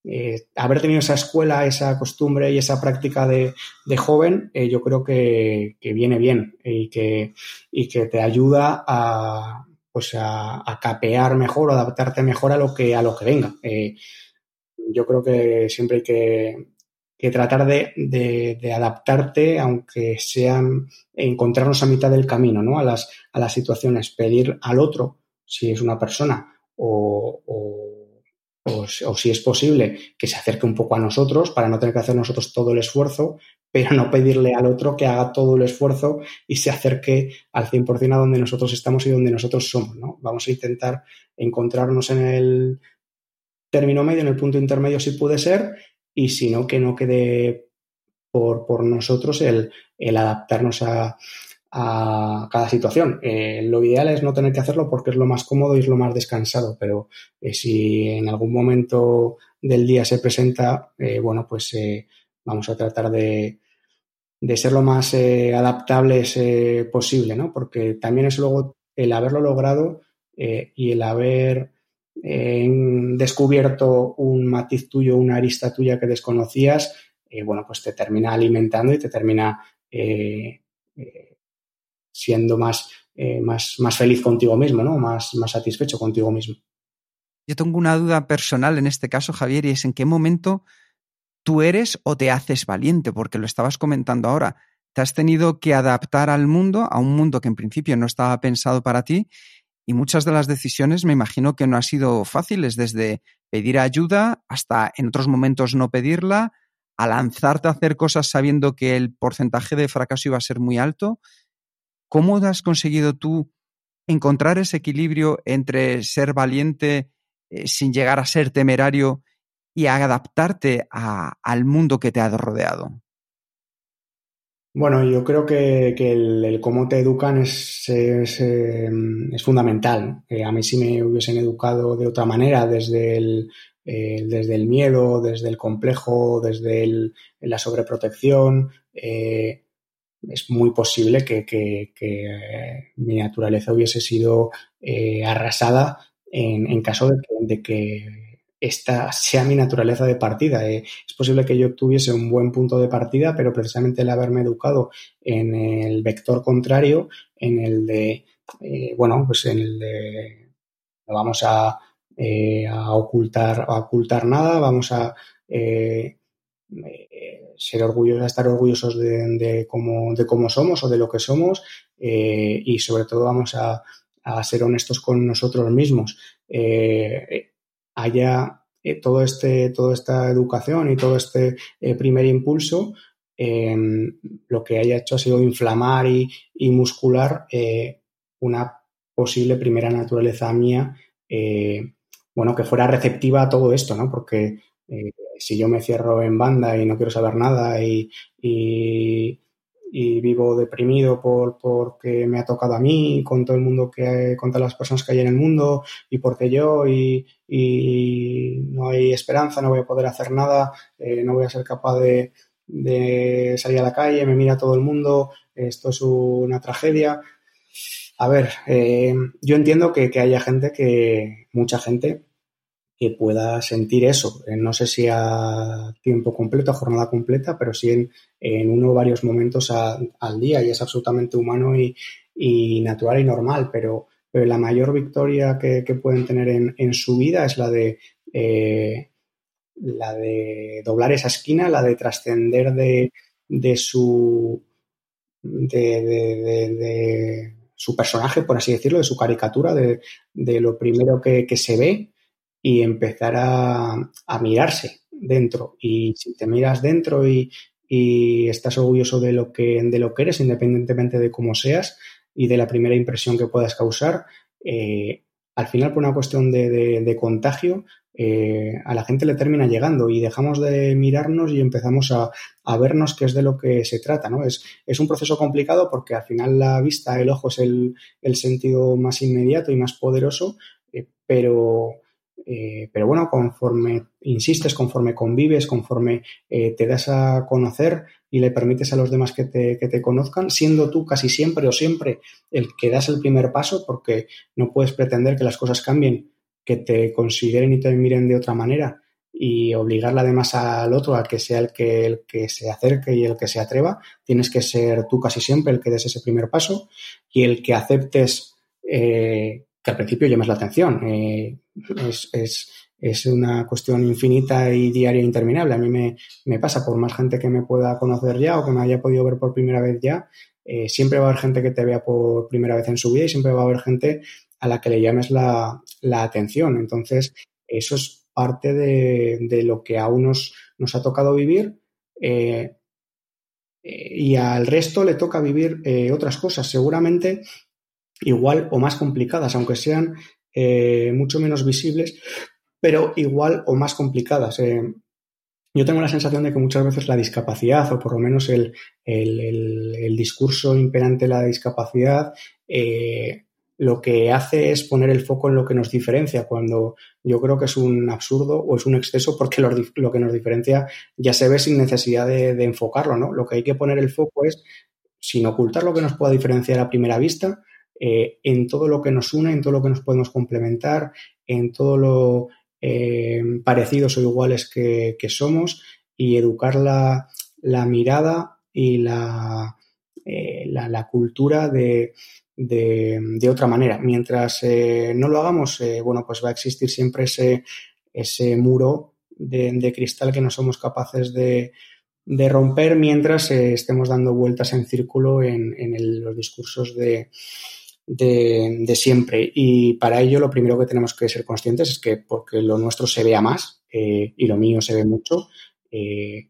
eh, haber tenido esa escuela, esa costumbre y esa práctica de, de joven, eh, yo creo que, que viene bien y que, y que te ayuda a, pues a, a capear mejor o adaptarte mejor a lo que, a lo que venga. Eh, yo creo que siempre hay que, que tratar de, de, de adaptarte, aunque sean encontrarnos a mitad del camino, ¿no? A las, a las situaciones, pedir al otro, si es una persona o, o, o, o si es posible, que se acerque un poco a nosotros para no tener que hacer nosotros todo el esfuerzo, pero no pedirle al otro que haga todo el esfuerzo y se acerque al cien por ciento a donde nosotros estamos y donde nosotros somos, ¿no? Vamos a intentar encontrarnos en el término medio, en el punto intermedio si puede ser, y si no, que no quede por, por nosotros el, el adaptarnos a, a cada situación. Eh, lo ideal es no tener que hacerlo porque es lo más cómodo y es lo más descansado, pero eh, si en algún momento del día se presenta, eh, bueno, pues eh, vamos a tratar de, de ser lo más eh, adaptables eh, posible, ¿no? Porque también es luego el haberlo logrado eh, y el haber eh, descubierto un matiz tuyo, una arista tuya que desconocías, eh, bueno, pues te termina alimentando y te termina eh, eh, siendo más, eh, más, más feliz contigo mismo, ¿no? Más, más satisfecho contigo mismo. Yo tengo una duda personal en este caso, Javier, y es en qué momento tú eres o te haces valiente, porque lo estabas comentando ahora. Te has tenido que adaptar al mundo, a un mundo que en principio no estaba pensado para ti, y muchas de las decisiones me imagino que no han sido fáciles, desde pedir ayuda hasta en otros momentos no pedirla, a lanzarte a hacer cosas sabiendo que el porcentaje de fracaso iba a ser muy alto. ¿Cómo has conseguido tú encontrar ese equilibrio entre ser valiente eh, sin llegar a ser temerario y adaptarte a, al mundo que te ha rodeado? Bueno, yo creo que, que el, el cómo te educan es, es, eh, es fundamental. Eh, a mí si me hubiesen educado de otra manera, desde el, eh, desde el miedo, desde el complejo, desde el, la sobreprotección, eh, es muy posible que, que, que eh, mi naturaleza hubiese sido eh, arrasada en, en caso de que, de que esta sea mi naturaleza de partida. Eh, es posible que yo tuviese un buen punto de partida, pero precisamente el haberme educado en el vector contrario, en el de, eh, bueno, pues en el de no vamos a, eh, a ocultar, a ocultar nada, vamos a eh, eh, ser orgullosos, a estar orgullosos de, de, cómo, de cómo somos o de lo que somos, eh, y sobre todo vamos a, a ser honestos con nosotros mismos. Eh, haya eh, todo este, toda esta educación y todo este eh, primer impulso, eh, lo que haya hecho ha sido inflamar y, y muscular eh, una posible primera naturaleza mía, eh, bueno, que fuera receptiva a todo esto, ¿no? Porque eh, si yo me cierro en banda y no quiero saber nada y, y y vivo deprimido por porque me ha tocado a mí, con todo el mundo que hay, con todas las personas que hay en el mundo y porque yo y, y no hay esperanza, no voy a poder hacer nada, eh, no voy a ser capaz de, de salir a la calle, me mira todo el mundo, esto es una tragedia. A ver, eh, yo entiendo que, que haya gente, que mucha gente que pueda sentir eso. No sé si a tiempo completo, a jornada completa, pero sí en, en uno o varios momentos a, al día, y es absolutamente humano y, y natural y normal, pero, pero la mayor victoria que, que pueden tener en, en su vida es la de, eh, la de doblar esa esquina, la de trascender de, de su de, de, de, de su personaje, por así decirlo, de su caricatura, de, de lo primero que, que se ve, y empezar a, a mirarse dentro. Y si te miras dentro y, y estás orgulloso de lo que, de lo que eres, independientemente de cómo seas y de la primera impresión que puedas causar, eh, al final, por una cuestión de, de, de contagio, eh, a la gente le termina llegando y dejamos de mirarnos y empezamos a, a vernos, que es de lo que se trata, ¿no? Es, es un proceso complicado porque al final la vista, el ojo es el, el sentido más inmediato y más poderoso, eh, pero... Eh, pero bueno, conforme insistes, conforme convives, conforme eh, te das a conocer y le permites a los demás que te, que te conozcan, siendo tú casi siempre o siempre el que das el primer paso, porque no puedes pretender que las cosas cambien, que te consideren y te miren de otra manera y obligarle además al otro a que sea el que, el que se acerque y el que se atreva. Tienes que ser tú casi siempre el que des ese primer paso y el que aceptes eh, que al principio llames la atención. Eh, es, es, es una cuestión infinita y diaria e interminable. A mí me, me pasa, por más gente que me pueda conocer ya o que me haya podido ver por primera vez ya, eh, siempre va a haber gente que te vea por primera vez en su vida y siempre va a haber gente a la que le llames la, la atención. Entonces, eso es parte de, de lo que a unos nos ha tocado vivir eh, eh, y al resto le toca vivir eh, otras cosas, seguramente igual o más complicadas, aunque sean eh, mucho menos visibles, pero igual o más complicadas. Eh, yo tengo la sensación de que muchas veces la discapacidad, o por lo menos el, el, el, el discurso imperante de la discapacidad, eh, lo que hace es poner el foco en lo que nos diferencia, cuando yo creo que es un absurdo o es un exceso, porque lo, lo que nos diferencia ya se ve sin necesidad de, de enfocarlo, ¿no? Lo que hay que poner el foco es, sin ocultar lo que nos pueda diferenciar a primera vista, eh, en todo lo que nos une, en todo lo que nos podemos complementar, en todo lo eh, parecidos o iguales que, que somos, y educar la, la mirada y la, eh, la, la cultura de De, de otra manera. Mientras eh, no lo hagamos, eh, bueno, pues va a existir siempre ese, ese muro de, de cristal que no somos capaces de, de romper mientras eh, estemos dando vueltas en círculo en, en el, los discursos de, de, de siempre. Y para ello lo primero que tenemos que ser conscientes es que, porque lo nuestro se vea más eh, y lo mío se ve mucho, eh,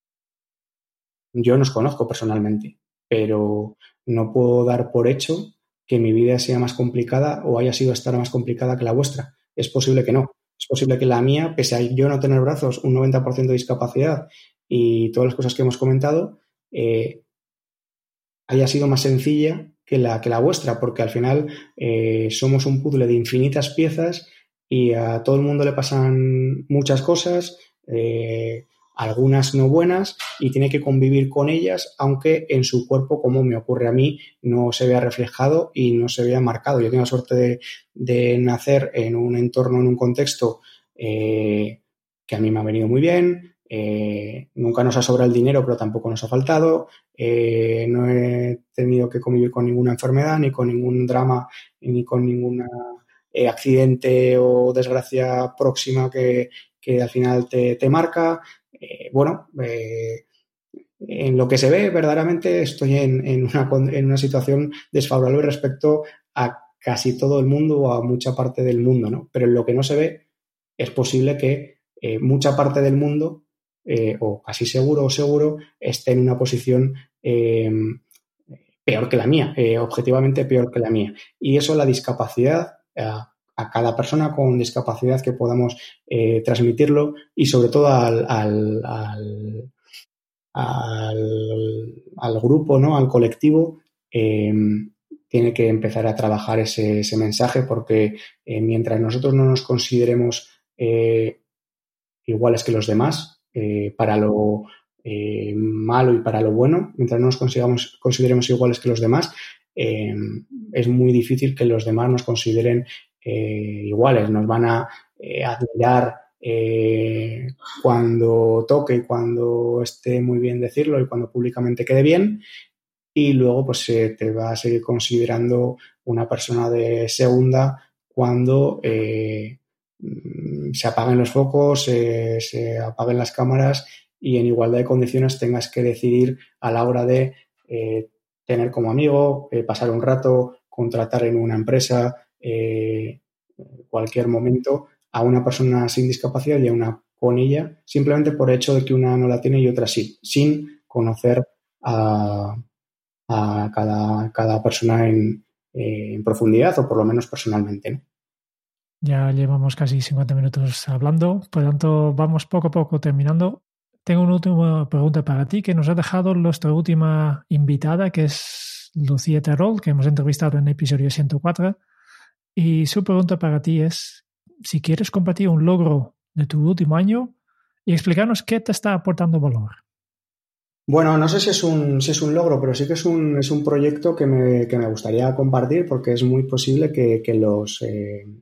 yo no os conozco personalmente, pero no puedo dar por hecho que mi vida sea más complicada o haya sido estar más complicada que la vuestra. Es posible que no. Es posible que la mía, pese a yo no tener brazos, un noventa por ciento de discapacidad y todas las cosas que hemos comentado, eh, haya sido más sencilla que la, que la vuestra, porque al final eh, somos un puzzle de infinitas piezas y a todo el mundo le pasan muchas cosas, eh, algunas no buenas, y tiene que convivir con ellas, aunque en su cuerpo, como me ocurre a mí, no se vea reflejado y no se vea marcado. Yo tengo la suerte de, de nacer en un entorno, en un contexto eh, que a mí me ha venido muy bien. Eh, nunca nos ha sobrado el dinero, pero tampoco nos ha faltado. Eh, no he tenido que convivir con ninguna enfermedad, ni con ningún drama, ni con ningún eh, accidente o desgracia próxima que, que al final te, te marca. Eh, bueno, eh, en lo que se ve, verdaderamente estoy en, en, una, en una situación desfavorable respecto a casi todo el mundo o a mucha parte del mundo, ¿no? Pero en lo que no se ve, es posible que eh, mucha parte del mundo, eh, o casi seguro o seguro, esté en una posición eh, peor que la mía, eh, objetivamente peor que la mía. Y eso, la discapacidad, eh, a cada persona con discapacidad que podamos eh, transmitirlo, y sobre todo al, al, al, al, al grupo, ¿no? Al colectivo, eh, tiene que empezar a trabajar ese, ese mensaje, porque eh, mientras nosotros no nos consideremos eh, iguales que los demás, eh, para lo eh, malo y para lo bueno, mientras no nos consideramos, consideremos iguales que los demás, eh, es muy difícil que los demás nos consideren Eh, iguales. Nos van a eh, admirar eh, cuando toque y cuando esté muy bien decirlo y cuando públicamente quede bien, y luego pues eh, te va a seguir considerando una persona de segunda cuando eh, se apaguen los focos, eh, se apaguen las cámaras y en igualdad de condiciones tengas que decidir a la hora de eh, tener como amigo, eh, pasar un rato, contratar en una empresa, Eh, cualquier momento, a una persona sin discapacidad y a una con ella, simplemente por el hecho de que una no la tiene y otra sí, sin conocer a, a cada, cada persona en, eh, en profundidad, o por lo menos personalmente, ¿no? Ya llevamos casi cincuenta minutos hablando, por lo tanto vamos poco a poco terminando. Tengo una última pregunta para ti que nos ha dejado nuestra última invitada, que es Lucía Terol, que hemos entrevistado en el episodio ciento cuatro. Y su pregunta para ti es si quieres compartir un logro de tu último año y explicarnos qué te está aportando valor. Bueno, no sé si es un, si es un logro, pero sí que es un, es un proyecto que me, que me gustaría compartir, porque es muy posible que, que los eh,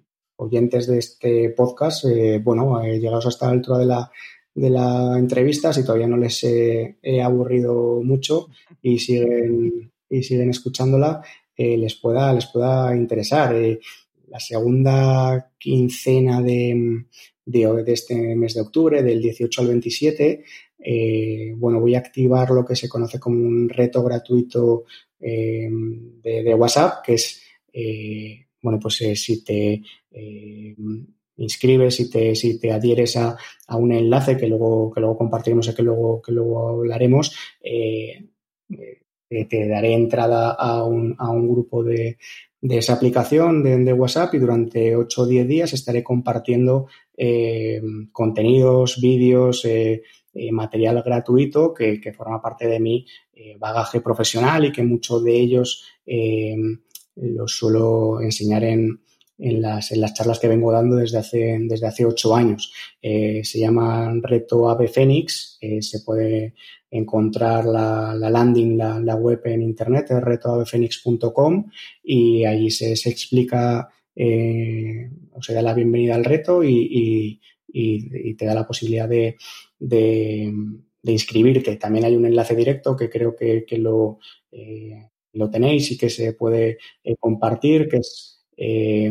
oyentes de este podcast, eh, bueno, eh, llegados hasta la altura de la, de la entrevista, si todavía no les he, he aburrido mucho y siguen, y siguen escuchándola, eh, les pueda, les pueda interesar. Eh, la segunda quincena de, de, de este mes de octubre, del dieciocho al veintisiete, eh, bueno, voy a activar lo que se conoce como un reto gratuito eh, de, de WhatsApp, que es, eh, bueno, pues eh, si te eh, inscribes, si te, si te adhieres a, a un enlace que luego, que luego compartiremos y que luego, que luego hablaremos, eh, eh, te daré entrada a un, a un grupo de, de esa aplicación de, de WhatsApp, y durante ocho o diez días estaré compartiendo eh, contenidos, vídeos, eh, eh, material gratuito que, que forma parte de mi eh, bagaje profesional, y que muchos de ellos eh, los suelo enseñar en, en, las, en las charlas que vengo dando desde hace, desde hace ocho años. Eh, se llama Reto Ave Fénix, eh, se puede encontrar la, la landing, la, la web en internet, es reto ave fénix punto com, y allí se, se explica, eh, o se da la bienvenida al reto y, y, y, y te da la posibilidad de, de, de inscribirte. También hay un enlace directo que creo que, que lo, eh, lo tenéis y que se puede eh, compartir, que es eh,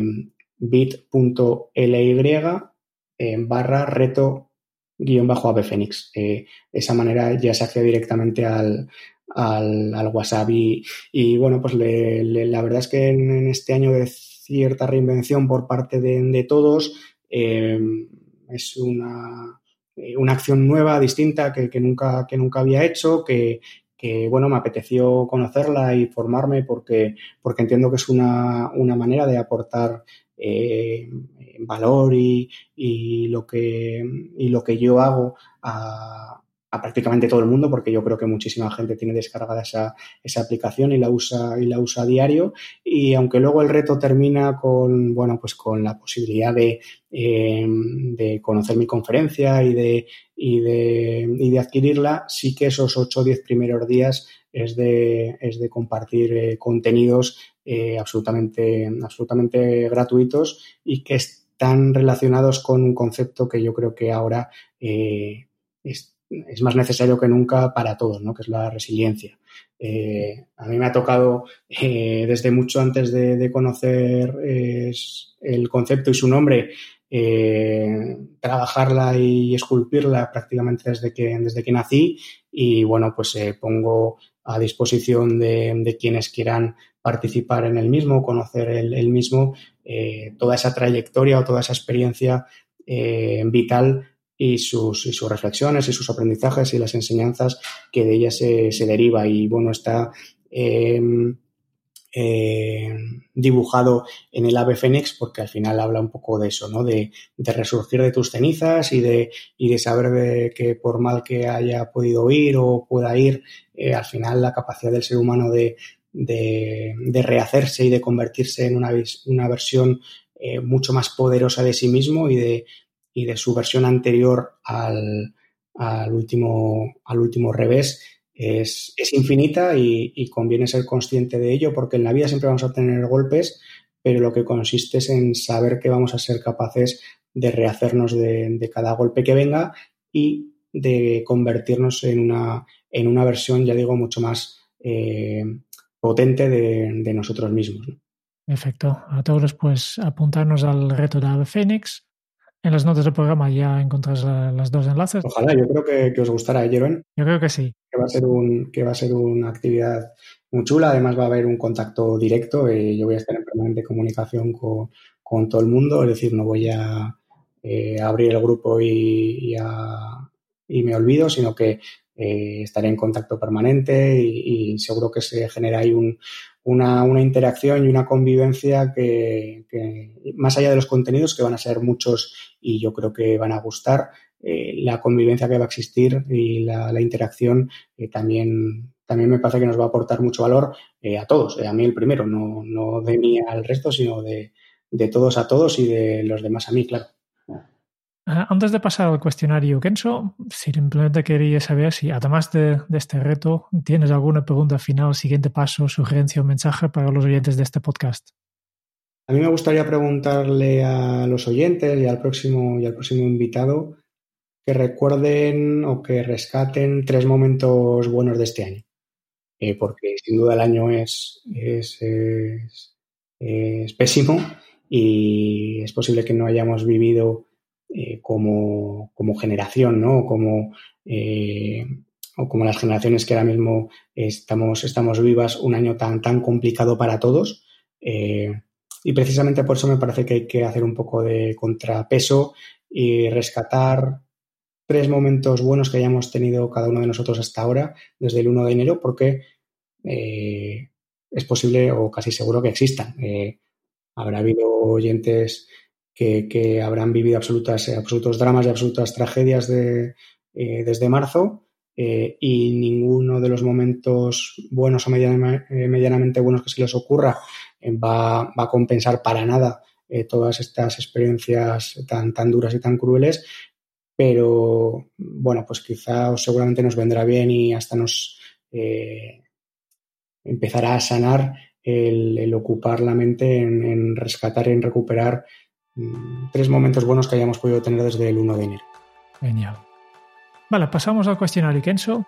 bit.ly eh, barra reto guión bajo Ave Fénix. Eh, de esa manera ya se accede directamente al, al, al WhatsApp. Y, y bueno, pues le, le, la verdad es que en, en este año de cierta reinvención por parte de, de todos, eh, es una, una acción nueva, distinta, que, que, nunca, que nunca había hecho, que, que bueno, me apeteció conocerla y formarme porque, porque entiendo que es una, una manera de aportar eh, valor y, y, lo que, y lo que yo hago a, a prácticamente todo el mundo, porque yo creo que muchísima gente tiene descargada esa, esa aplicación y la usa y la usa a diario. Y aunque luego el reto termina con, bueno, pues con la posibilidad de, eh, de conocer mi conferencia y de, y de, y de adquirirla, sí que esos ocho o diez primeros días es de, es de compartir eh, contenidos eh, absolutamente, absolutamente gratuitos y que están relacionados con un concepto que yo creo que ahora eh, es es más necesario que nunca para todos, ¿no? Que es la resiliencia. Eh, a mí me ha tocado, eh, desde mucho antes de, de conocer eh, el concepto y su nombre, eh, trabajarla y esculpirla prácticamente desde que, desde que nací, y bueno, pues eh, pongo a disposición de, de quienes quieran participar en el mismo, conocer el, el mismo, eh, toda esa trayectoria o toda esa experiencia eh, vital y sus, y sus reflexiones y sus aprendizajes y las enseñanzas que de ellas se, se deriva. Y bueno, está eh, eh, dibujado en el ave fénix porque al final habla un poco de eso, ¿no? De, de resurgir de tus cenizas y de, y de saber de que por mal que haya podido ir o pueda ir, eh, al final la capacidad del ser humano de, de, de rehacerse y de convertirse en una, una versión eh, mucho más poderosa de sí mismo y de y de su versión anterior al, al, último, al último revés es, es infinita, y, y conviene ser consciente de ello, porque en la vida siempre vamos a tener golpes, pero lo que consiste es en saber que vamos a ser capaces de rehacernos de, de cada golpe que venga y de convertirnos en una, en una versión, ya digo, mucho más eh, potente de, de nosotros mismos, ¿no? Perfecto. A todos, pues, apuntarnos al reto de Ave Fénix. En las notas del programa ya encontrás la, las dos enlaces. Ojalá, yo creo que, que os gustará, ¿eh, Jeroen? Yo creo que sí. Que va a ser un, que va a ser una actividad muy chula. Además va a haber un contacto directo. Eh, yo voy a estar en permanente comunicación con, con todo el mundo. Es decir, no voy a eh, abrir el grupo y, y, a, y me olvido, sino que eh, estaré en contacto permanente y, y seguro que se genera ahí un, una, una interacción y una convivencia que, que, más allá de los contenidos, que van a ser muchos y yo creo que van a gustar, eh, la convivencia que va a existir y la, la interacción eh, también, también me parece que nos va a aportar mucho valor eh, a todos. Eh, a mí el primero, no, no de mí al resto, sino de, de todos a todos y de los demás a mí, claro. Antes de pasar al cuestionario Kenso, simplemente quería saber si, además de, de este reto, tienes alguna pregunta final, siguiente paso, sugerencia o mensaje para los oyentes de este podcast. A mí me gustaría preguntarle a los oyentes y al próximo, y al próximo invitado que recuerden o que rescaten tres momentos buenos de este año. Eh, porque sin duda el año es, es, es, es pésimo y es posible que no hayamos vivido eh, como, como generación, ¿no? Como, eh, o como las generaciones que ahora mismo estamos, estamos vivas, un año tan, tan complicado para todos. Eh, y precisamente por eso me parece que hay que hacer un poco de contrapeso y rescatar tres momentos buenos que hayamos tenido cada uno de nosotros hasta ahora, desde el uno de enero, porque eh, es posible o casi seguro que existan. Eh, habrá habido oyentes que, que habrán vivido absolutas, absolutos dramas y absolutas tragedias de, eh, desde marzo eh, y ninguno de los momentos buenos o mediana, eh, medianamente buenos que se les ocurra eh, va, va a compensar para nada eh, todas estas experiencias tan, tan duras y tan crueles. Pero, bueno, pues quizá o seguramente nos vendrá bien y hasta nos eh, empezará a sanar el, el ocupar la mente en, en rescatar, en recuperar mmm, tres momentos buenos que hayamos podido tener desde el uno de enero. Genial. Vale, pasamos al cuestionario, Kenzo.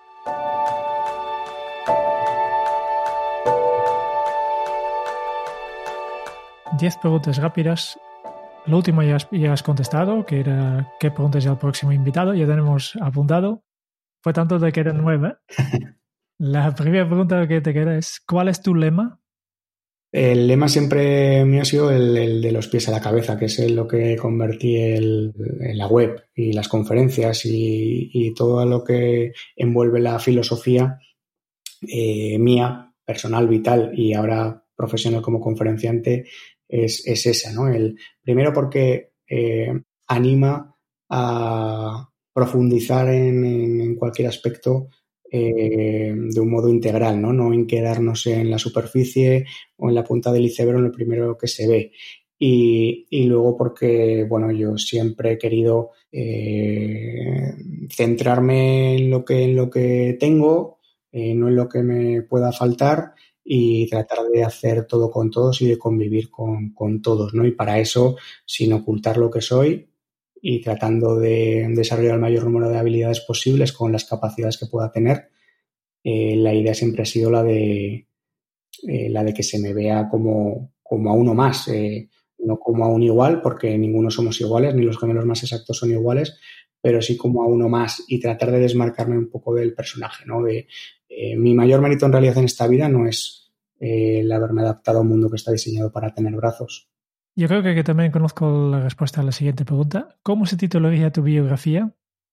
Diez preguntas rápidas. Lo último ya has, ya has contestado, que era qué preguntas al próximo invitado. Ya tenemos apuntado. Fue tanto de que eran nueve. La primera pregunta que te queda es, ¿cuál es tu lema? El lema siempre mío ha sido el, el de los pies a la cabeza, que es en lo que convertí el, en la web y las conferencias y, y todo lo que envuelve la filosofía eh, mía, personal, vital y ahora profesional como conferenciante. Es, es esa, ¿no? El, primero porque eh, anima a profundizar en, en, en cualquier aspecto eh, de un modo integral, ¿no? No en quedarnos en la superficie o en la punta del iceberg, en lo primero que se ve. Y, y luego porque, bueno, yo siempre he querido eh, centrarme en lo que, en lo que tengo, eh, no en lo que me pueda faltar, y tratar de hacer todo con todos y de convivir con, con todos, ¿no? Y para eso, sin ocultar lo que soy y tratando de desarrollar el mayor número de habilidades posibles con las capacidades que pueda tener, eh, la idea siempre ha sido la de, eh, la de que se me vea como, como a uno más, eh, no como a un igual, porque ninguno somos iguales, ni los gemelos más exactos son iguales, pero sí como a uno más y tratar de desmarcarme un poco del personaje, ¿no? De, eh, mi mayor mérito en realidad en esta vida no es eh, el haberme adaptado a un mundo que está diseñado para tener brazos. Yo creo que, que también conozco la respuesta a la siguiente pregunta. ¿Cómo se titularía tu biografía?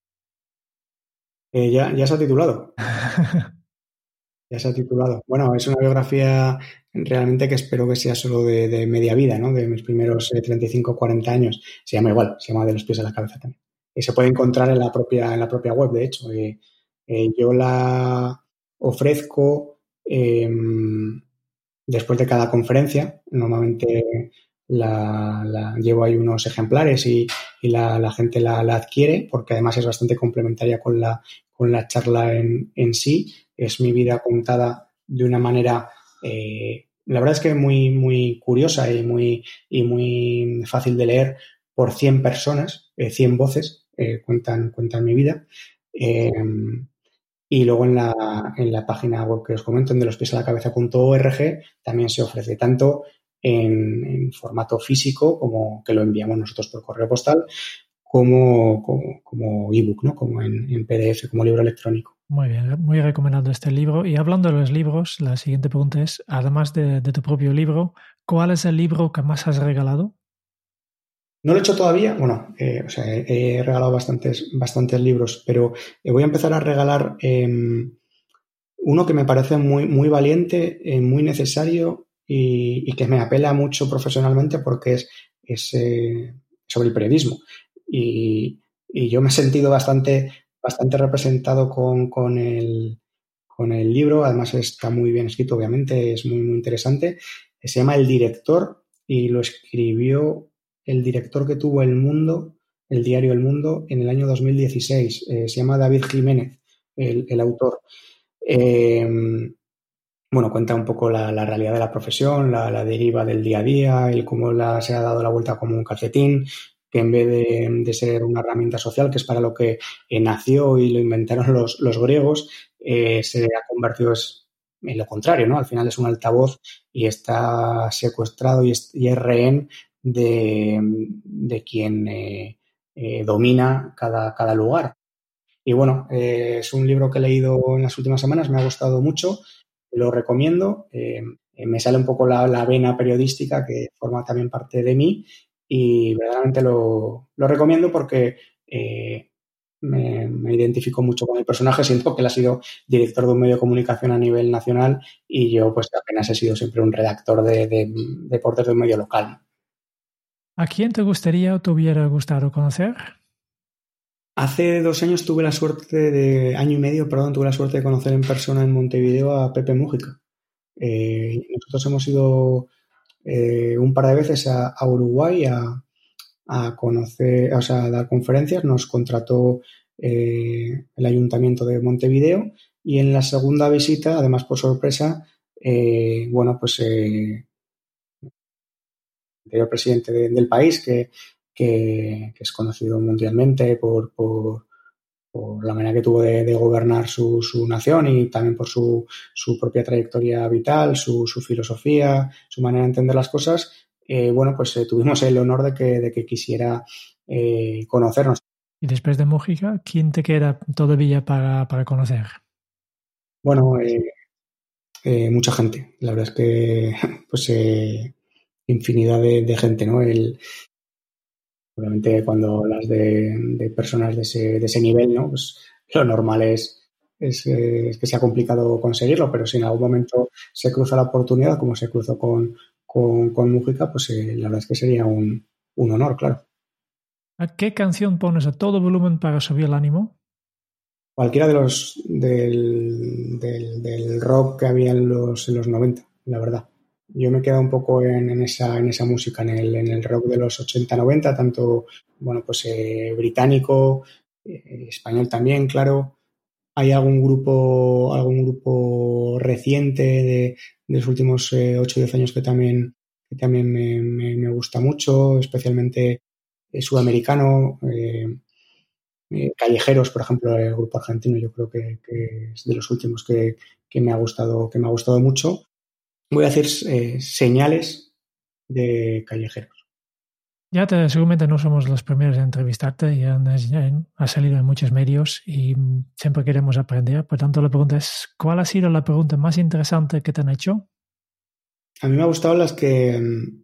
Eh, ya, ya se ha titulado. Ya se ha titulado. Bueno, es una biografía realmente que espero que sea solo de, de media vida, ¿no? De mis primeros eh, treinta y cinco o cuarenta años. Se llama igual, se llama De los pies a la cabeza también. Y se puede encontrar en la propia, en la propia web, de hecho. Eh, eh, yo la ofrezco eh, después de cada conferencia. Normalmente la, la llevo ahí unos ejemplares y, y la, la gente la, la adquiere porque además es bastante complementaria con la, con la charla en, en sí. Es mi vida contada de una manera, eh, la verdad es que muy, muy curiosa y muy, y muy fácil de leer por cien personas, eh, cien voces eh, cuentan, cuentan mi vida. Eh, y luego en la, en la página web que os comento, en de los pies a la cabeza punto org, también se ofrece tanto en, en formato físico, como que lo enviamos nosotros por correo postal, como, como, como ebook, ¿no? Como en, en P D F, como libro electrónico. Muy bien, muy recomendado este libro. Y hablando de los libros, la siguiente pregunta es, además de, de tu propio libro, ¿cuál es el libro que más has regalado? No lo he hecho todavía, bueno, eh, o sea, he, he regalado bastantes, bastantes libros, pero eh, voy a empezar a regalar eh, uno que me parece muy, muy valiente, eh, muy necesario y, y que me apela mucho profesionalmente porque es, es eh, sobre el periodismo. Y, y yo me he sentido bastante, bastante representado con, con, el, con el libro. Además está muy bien escrito, obviamente, es muy, muy interesante. Se llama El Director y lo escribió el director que tuvo El Mundo, el diario El Mundo, en el año dos mil dieciséis. Eh, se llama David Jiménez, el, el autor. Eh, bueno, cuenta un poco la, la realidad de la profesión, la, la deriva del día a día, el cómo la, se ha dado la vuelta como un calcetín, que en vez de, de ser una herramienta social, que es para lo que eh, nació y lo inventaron los, los griegos, eh, se ha convertido es, en lo contrario, ¿no? Al final es un altavoz y está secuestrado y es, y es rehén de, de quien eh, eh, domina cada, cada lugar. Y bueno, eh, es un libro que he leído en las últimas semanas, me ha gustado mucho, lo recomiendo. Eh, me sale un poco la, la vena periodística que forma también parte de mí y verdaderamente lo, lo recomiendo porque eh, me, me identifico mucho con el personaje, siento que él ha sido director de un medio de comunicación a nivel nacional y yo pues apenas he sido siempre un redactor de, de deportes de un medio local. ¿A quién te gustaría o te hubiera gustado conocer? Hace dos años tuve la suerte de, año y medio, perdón, tuve la suerte de conocer en persona en Montevideo a Pepe Mújica. Eh, nosotros hemos ido eh, un par de veces a, a Uruguay a, a conocer, o sea, a dar conferencias. Nos contrató eh, el Ayuntamiento de Montevideo y en la segunda visita, además por sorpresa, eh, bueno, pues eh, el anterior presidente de, del país que Que, que es conocido mundialmente por, por, por la manera que tuvo de, de gobernar su, su nación y también por su, su propia trayectoria vital, su, su filosofía, su manera de entender las cosas. Eh, bueno, pues eh, tuvimos el honor de que, de que quisiera eh, conocernos. Y después de Mújica, ¿quién te queda todavía para, para conocer? Bueno, eh, eh, mucha gente. La verdad es que, pues, eh, infinidad de, de gente, ¿no? El, Obviamente cuando hablas de, de personas de ese, de ese nivel, ¿no? Pues lo normal es, es, es que sea complicado conseguirlo, pero si en algún momento se cruza la oportunidad, como se cruzó con, con, con Mújica, pues eh, la verdad es que sería un, un honor, claro. ¿A qué canción pones a todo volumen para subir el ánimo? Cualquiera de los del, del, del rock que había en los, en los noventa, la verdad. Yo me he quedado un poco en, en, esa, en esa música, en el, en el rock de los ochenta noventa, tanto, bueno, pues eh, británico, eh, español también, claro. ¿Hay algún grupo, algún grupo reciente de, de los últimos eh, ocho o diez años que también, que también me, me, me gusta mucho, especialmente eh, sudamericano? Eh, eh, Callejeros, por ejemplo, el grupo argentino, yo creo que, que es de los últimos que, que me ha gustado, que me ha gustado mucho. Voy a decir eh, Señales de Callejeros. Ya te, seguramente no somos los primeros en entrevistarte, ya has salido en muchos medios y siempre queremos aprender. Por tanto, la pregunta es, ¿cuál ha sido la pregunta más interesante que te han hecho? A mí me ha gustado las que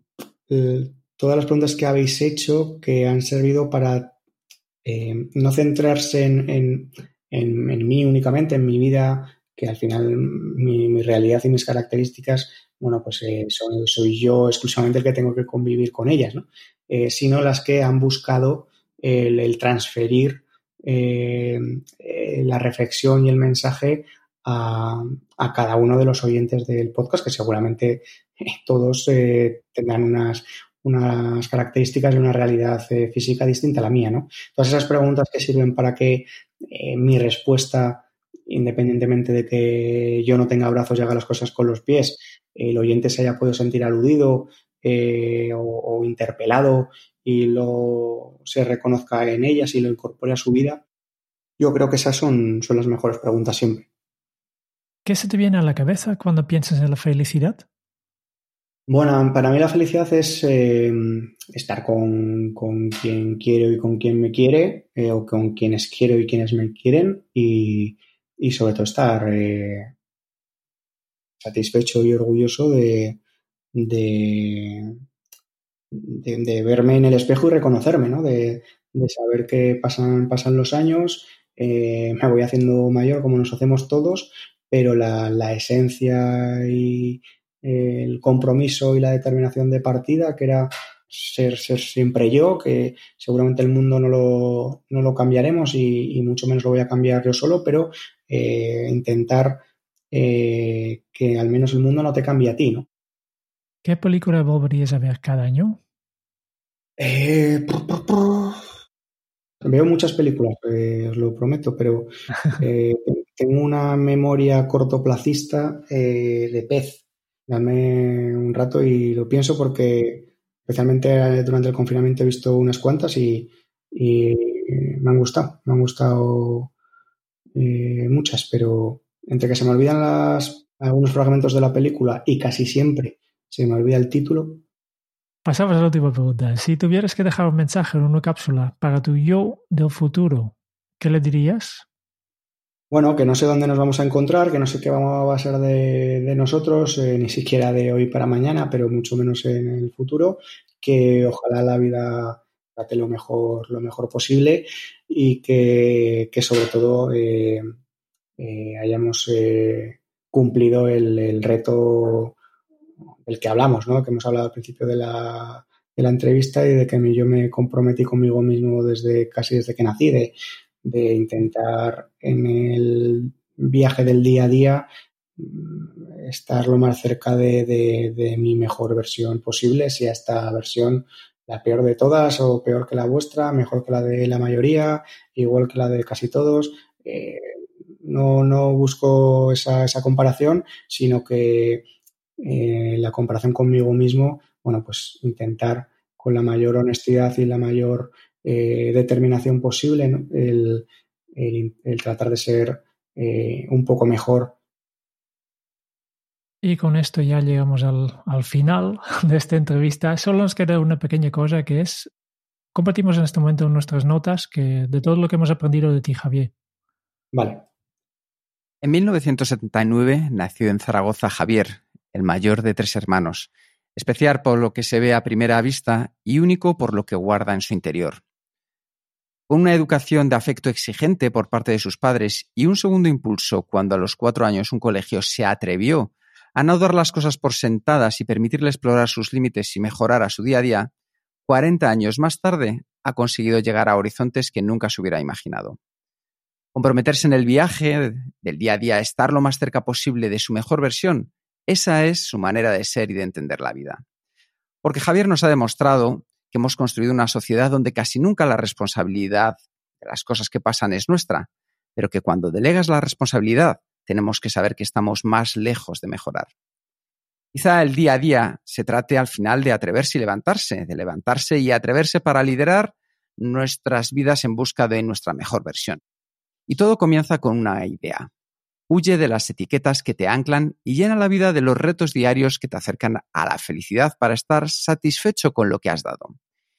eh, todas las preguntas que habéis hecho que han servido para eh, no centrarse en, en, en, en mí únicamente, en mi vida, que al final mi, mi realidad y mis características, bueno, pues eh, soy, soy yo exclusivamente el que tengo que convivir con ellas, ¿no? Eh, sino las que han buscado el, el transferir eh, eh, la reflexión y el mensaje a, a cada uno de los oyentes del podcast, que seguramente eh, todos eh, tendrán unas, unas características y una realidad eh, física distinta a la mía, ¿no? Todas esas preguntas que sirven para que eh, mi respuesta, independientemente de que yo no tenga brazos y haga las cosas con los pies, el oyente se haya podido sentir aludido eh, o, o interpelado y lo se reconozca en ellas y lo incorpore a su vida. Yo creo que esas son, son las mejores preguntas siempre. ¿Qué se te viene a la cabeza cuando piensas en la felicidad? Bueno, para mí la felicidad es eh, estar con, con quien quiero y con quien me quiere, eh, o con quienes quiero y quienes me quieren, y, y sobre todo estar eh, satisfecho y orgulloso de, de, de, de verme en el espejo y reconocerme, ¿no? De, de saber que pasan, pasan los años, eh, me voy haciendo mayor como nos hacemos todos, pero la, la esencia y el compromiso y la determinación de partida, que era ser, ser siempre yo, que seguramente el mundo no lo, no lo cambiaremos y, y mucho menos lo voy a cambiar yo solo, pero eh, intentar eh, que al menos el mundo no te cambie a ti, ¿no? ¿Qué película volverías a ver cada año? Eh, pr, pr, pr. Veo muchas películas, eh, os lo prometo, pero eh, tengo una memoria cortoplacista eh, de pez. Dame un rato y lo pienso porque especialmente durante el confinamiento he visto unas cuantas y, y me han gustado. Me han gustado eh, muchas, pero entre que se me olvidan las, algunos fragmentos de la película y casi siempre se me olvida el título. Pasamos a la última pregunta. Si tuvieras que dejar un mensaje en una cápsula para tu yo del futuro, ¿qué le dirías? Bueno, que no sé dónde nos vamos a encontrar, que no sé qué va a ser de, de nosotros, eh, ni siquiera de hoy para mañana, pero mucho menos en el futuro, que ojalá la vida trate lo mejor, lo mejor posible y que, que sobre todo eh, eh, hayamos eh, cumplido el, el reto del que hablamos, ¿no? Que hemos hablado al principio de la, de la entrevista y de que yo me comprometí conmigo mismo desde casi desde que nací, de de intentar en el viaje del día a día estar lo más cerca de, de, de mi mejor versión posible, sea esta versión la peor de todas o peor que la vuestra, mejor que la de la mayoría, igual que la de casi todos. Eh, no, no busco esa, esa comparación, sino que eh, la comparación conmigo mismo, bueno, pues intentar con la mayor honestidad y la mayor Eh, determinación posible, ¿no? el, el, el tratar de ser eh, un poco mejor. Y con esto ya llegamos al, al final de esta entrevista. Solo nos queda una pequeña cosa, que es, compartimos en este momento nuestras notas que, de todo lo que hemos aprendido de ti, Javier. Vale. En mil novecientos setenta y nueve nació en Zaragoza Javier, el mayor de tres hermanos, especial por lo que se ve a primera vista y único por lo que guarda en su interior. Con una educación de afecto exigente por parte de sus padres y un segundo impulso cuando a los cuatro años un colegio se atrevió a no dar las cosas por sentadas y permitirle explorar sus límites y mejorar a su día a día, cuarenta años más tarde ha conseguido llegar a horizontes que nunca se hubiera imaginado. Comprometerse en el viaje del día a día a estar lo más cerca posible de su mejor versión, esa es su manera de ser y de entender la vida. Porque Javier nos ha demostrado que hemos construido una sociedad donde casi nunca la responsabilidad de las cosas que pasan es nuestra, pero que cuando delegas la responsabilidad tenemos que saber que estamos más lejos de mejorar. Quizá el día a día se trate al final de atreverse y levantarse, de levantarse y atreverse para liderar nuestras vidas en busca de nuestra mejor versión. Y todo comienza con una idea. Huye de las etiquetas que te anclan y llena la vida de los retos diarios que te acercan a la felicidad para estar satisfecho con lo que has dado.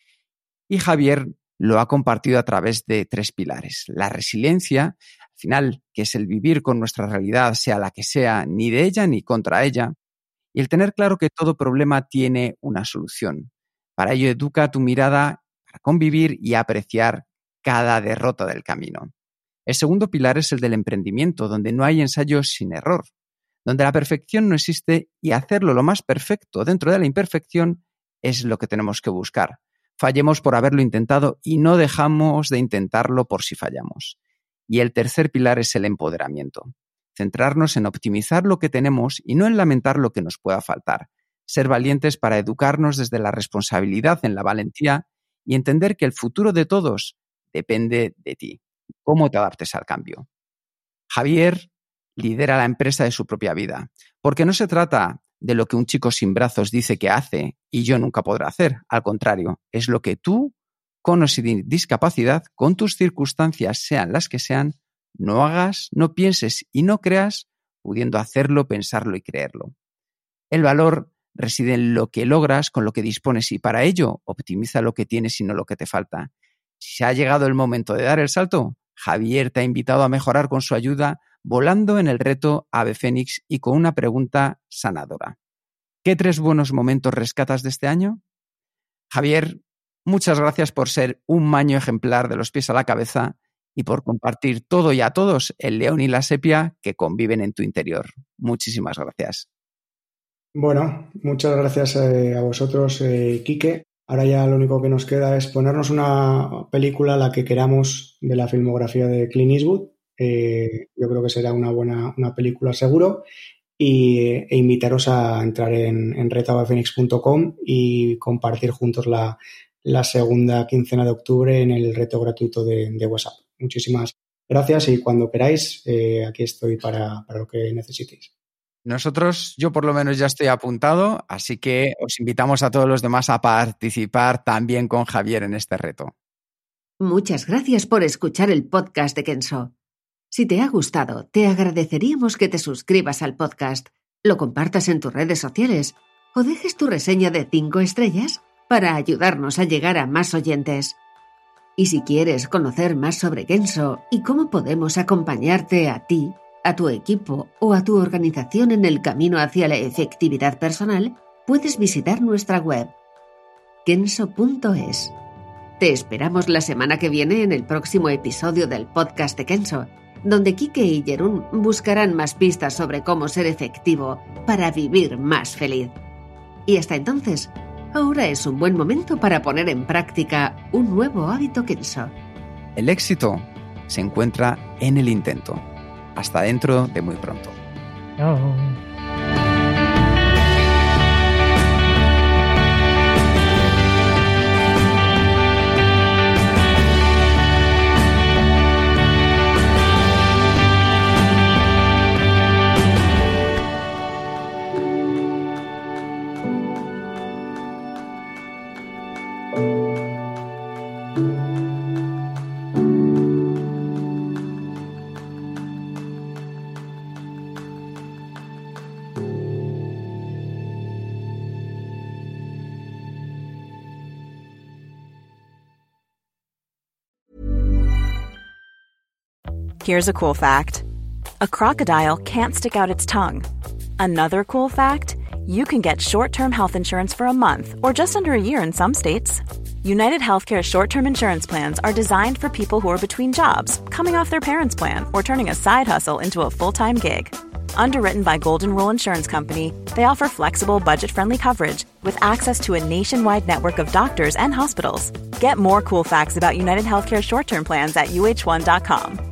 Y Javier lo ha compartido a través de tres pilares. La resiliencia, al final, que es el vivir con nuestra realidad, sea la que sea, ni de ella ni contra ella. Y el tener claro que todo problema tiene una solución. Para ello, educa tu mirada para convivir y apreciar cada derrota del camino. El segundo pilar es el del emprendimiento, donde no hay ensayo sin error, donde la perfección no existe y hacerlo lo más perfecto dentro de la imperfección es lo que tenemos que buscar. Fallemos por haberlo intentado y no dejamos de intentarlo por si fallamos. Y el tercer pilar es el empoderamiento. Centrarnos en optimizar lo que tenemos y no en lamentar lo que nos pueda faltar. Ser valientes para educarnos desde la responsabilidad en la valentía y entender que el futuro de todos depende de ti. Cómo te adaptes al cambio. Javier lidera la empresa de su propia vida, porque no se trata de lo que un chico sin brazos dice que hace y yo nunca podré hacer. Al contrario, es lo que tú, con o sin discapacidad, con tus circunstancias, sean las que sean, no hagas, no pienses y no creas, pudiendo hacerlo, pensarlo y creerlo. El valor reside en lo que logras con lo que dispones y para ello optimiza lo que tienes y no lo que te falta. Si ha llegado el momento de dar el salto, Javier te ha invitado a mejorar con su ayuda, volando en el reto Ave Fénix y con una pregunta sanadora. ¿Qué tres buenos momentos rescatas de este año? Javier, muchas gracias por ser un maño ejemplar de los pies a la cabeza y por compartir todo y a todos el león y la sepia que conviven en tu interior. Muchísimas gracias. Bueno, muchas gracias eh, a vosotros, eh, Quique. Ahora ya lo único que nos queda es ponernos una película, la que queramos, de la filmografía de Clint Eastwood. Eh, yo creo que será una buena una película seguro. Y, e invitaros a entrar en, en reto ave fénix punto com y compartir juntos la, la segunda quincena de octubre en el reto gratuito de, de WhatsApp. Muchísimas Gracias y cuando queráis, eh, aquí estoy para, para lo que necesitéis. Nosotros, yo por lo menos ya estoy apuntado, así que os invitamos a todos los demás a participar también con Javier en este reto. Muchas gracias por escuchar el podcast de Kenso. Si te ha gustado, te agradeceríamos que te suscribas al podcast, lo compartas en tus redes sociales o dejes tu reseña de cinco estrellas para ayudarnos a llegar a más oyentes. Y si quieres conocer más sobre Kenso y cómo podemos acompañarte a ti, a tu equipo o a tu organización en el camino hacia la efectividad personal, puedes visitar nuestra web kenso punto es. Te esperamos la semana que viene en el próximo episodio del podcast de Kenso, donde Kike y Jeroen buscarán más pistas sobre cómo ser efectivo para vivir más feliz. Y hasta entonces, ahora es un buen momento para poner en práctica un nuevo hábito Kenso. El éxito se encuentra en el intento. Hasta dentro de muy pronto. Chao. Here's a cool fact. A crocodile can't stick out its tongue. Another cool fact, you can get short-term health insurance for a month or just under a year in some states. United Healthcare short-term insurance plans are designed for people who are between jobs, coming off their parents' plan, or turning a side hustle into a full-time gig. Underwritten by Golden Rule Insurance Company, they offer flexible, budget-friendly coverage with access to a nationwide network of doctors and hospitals. Get more cool facts about United Healthcare short-term plans at U H one dot com.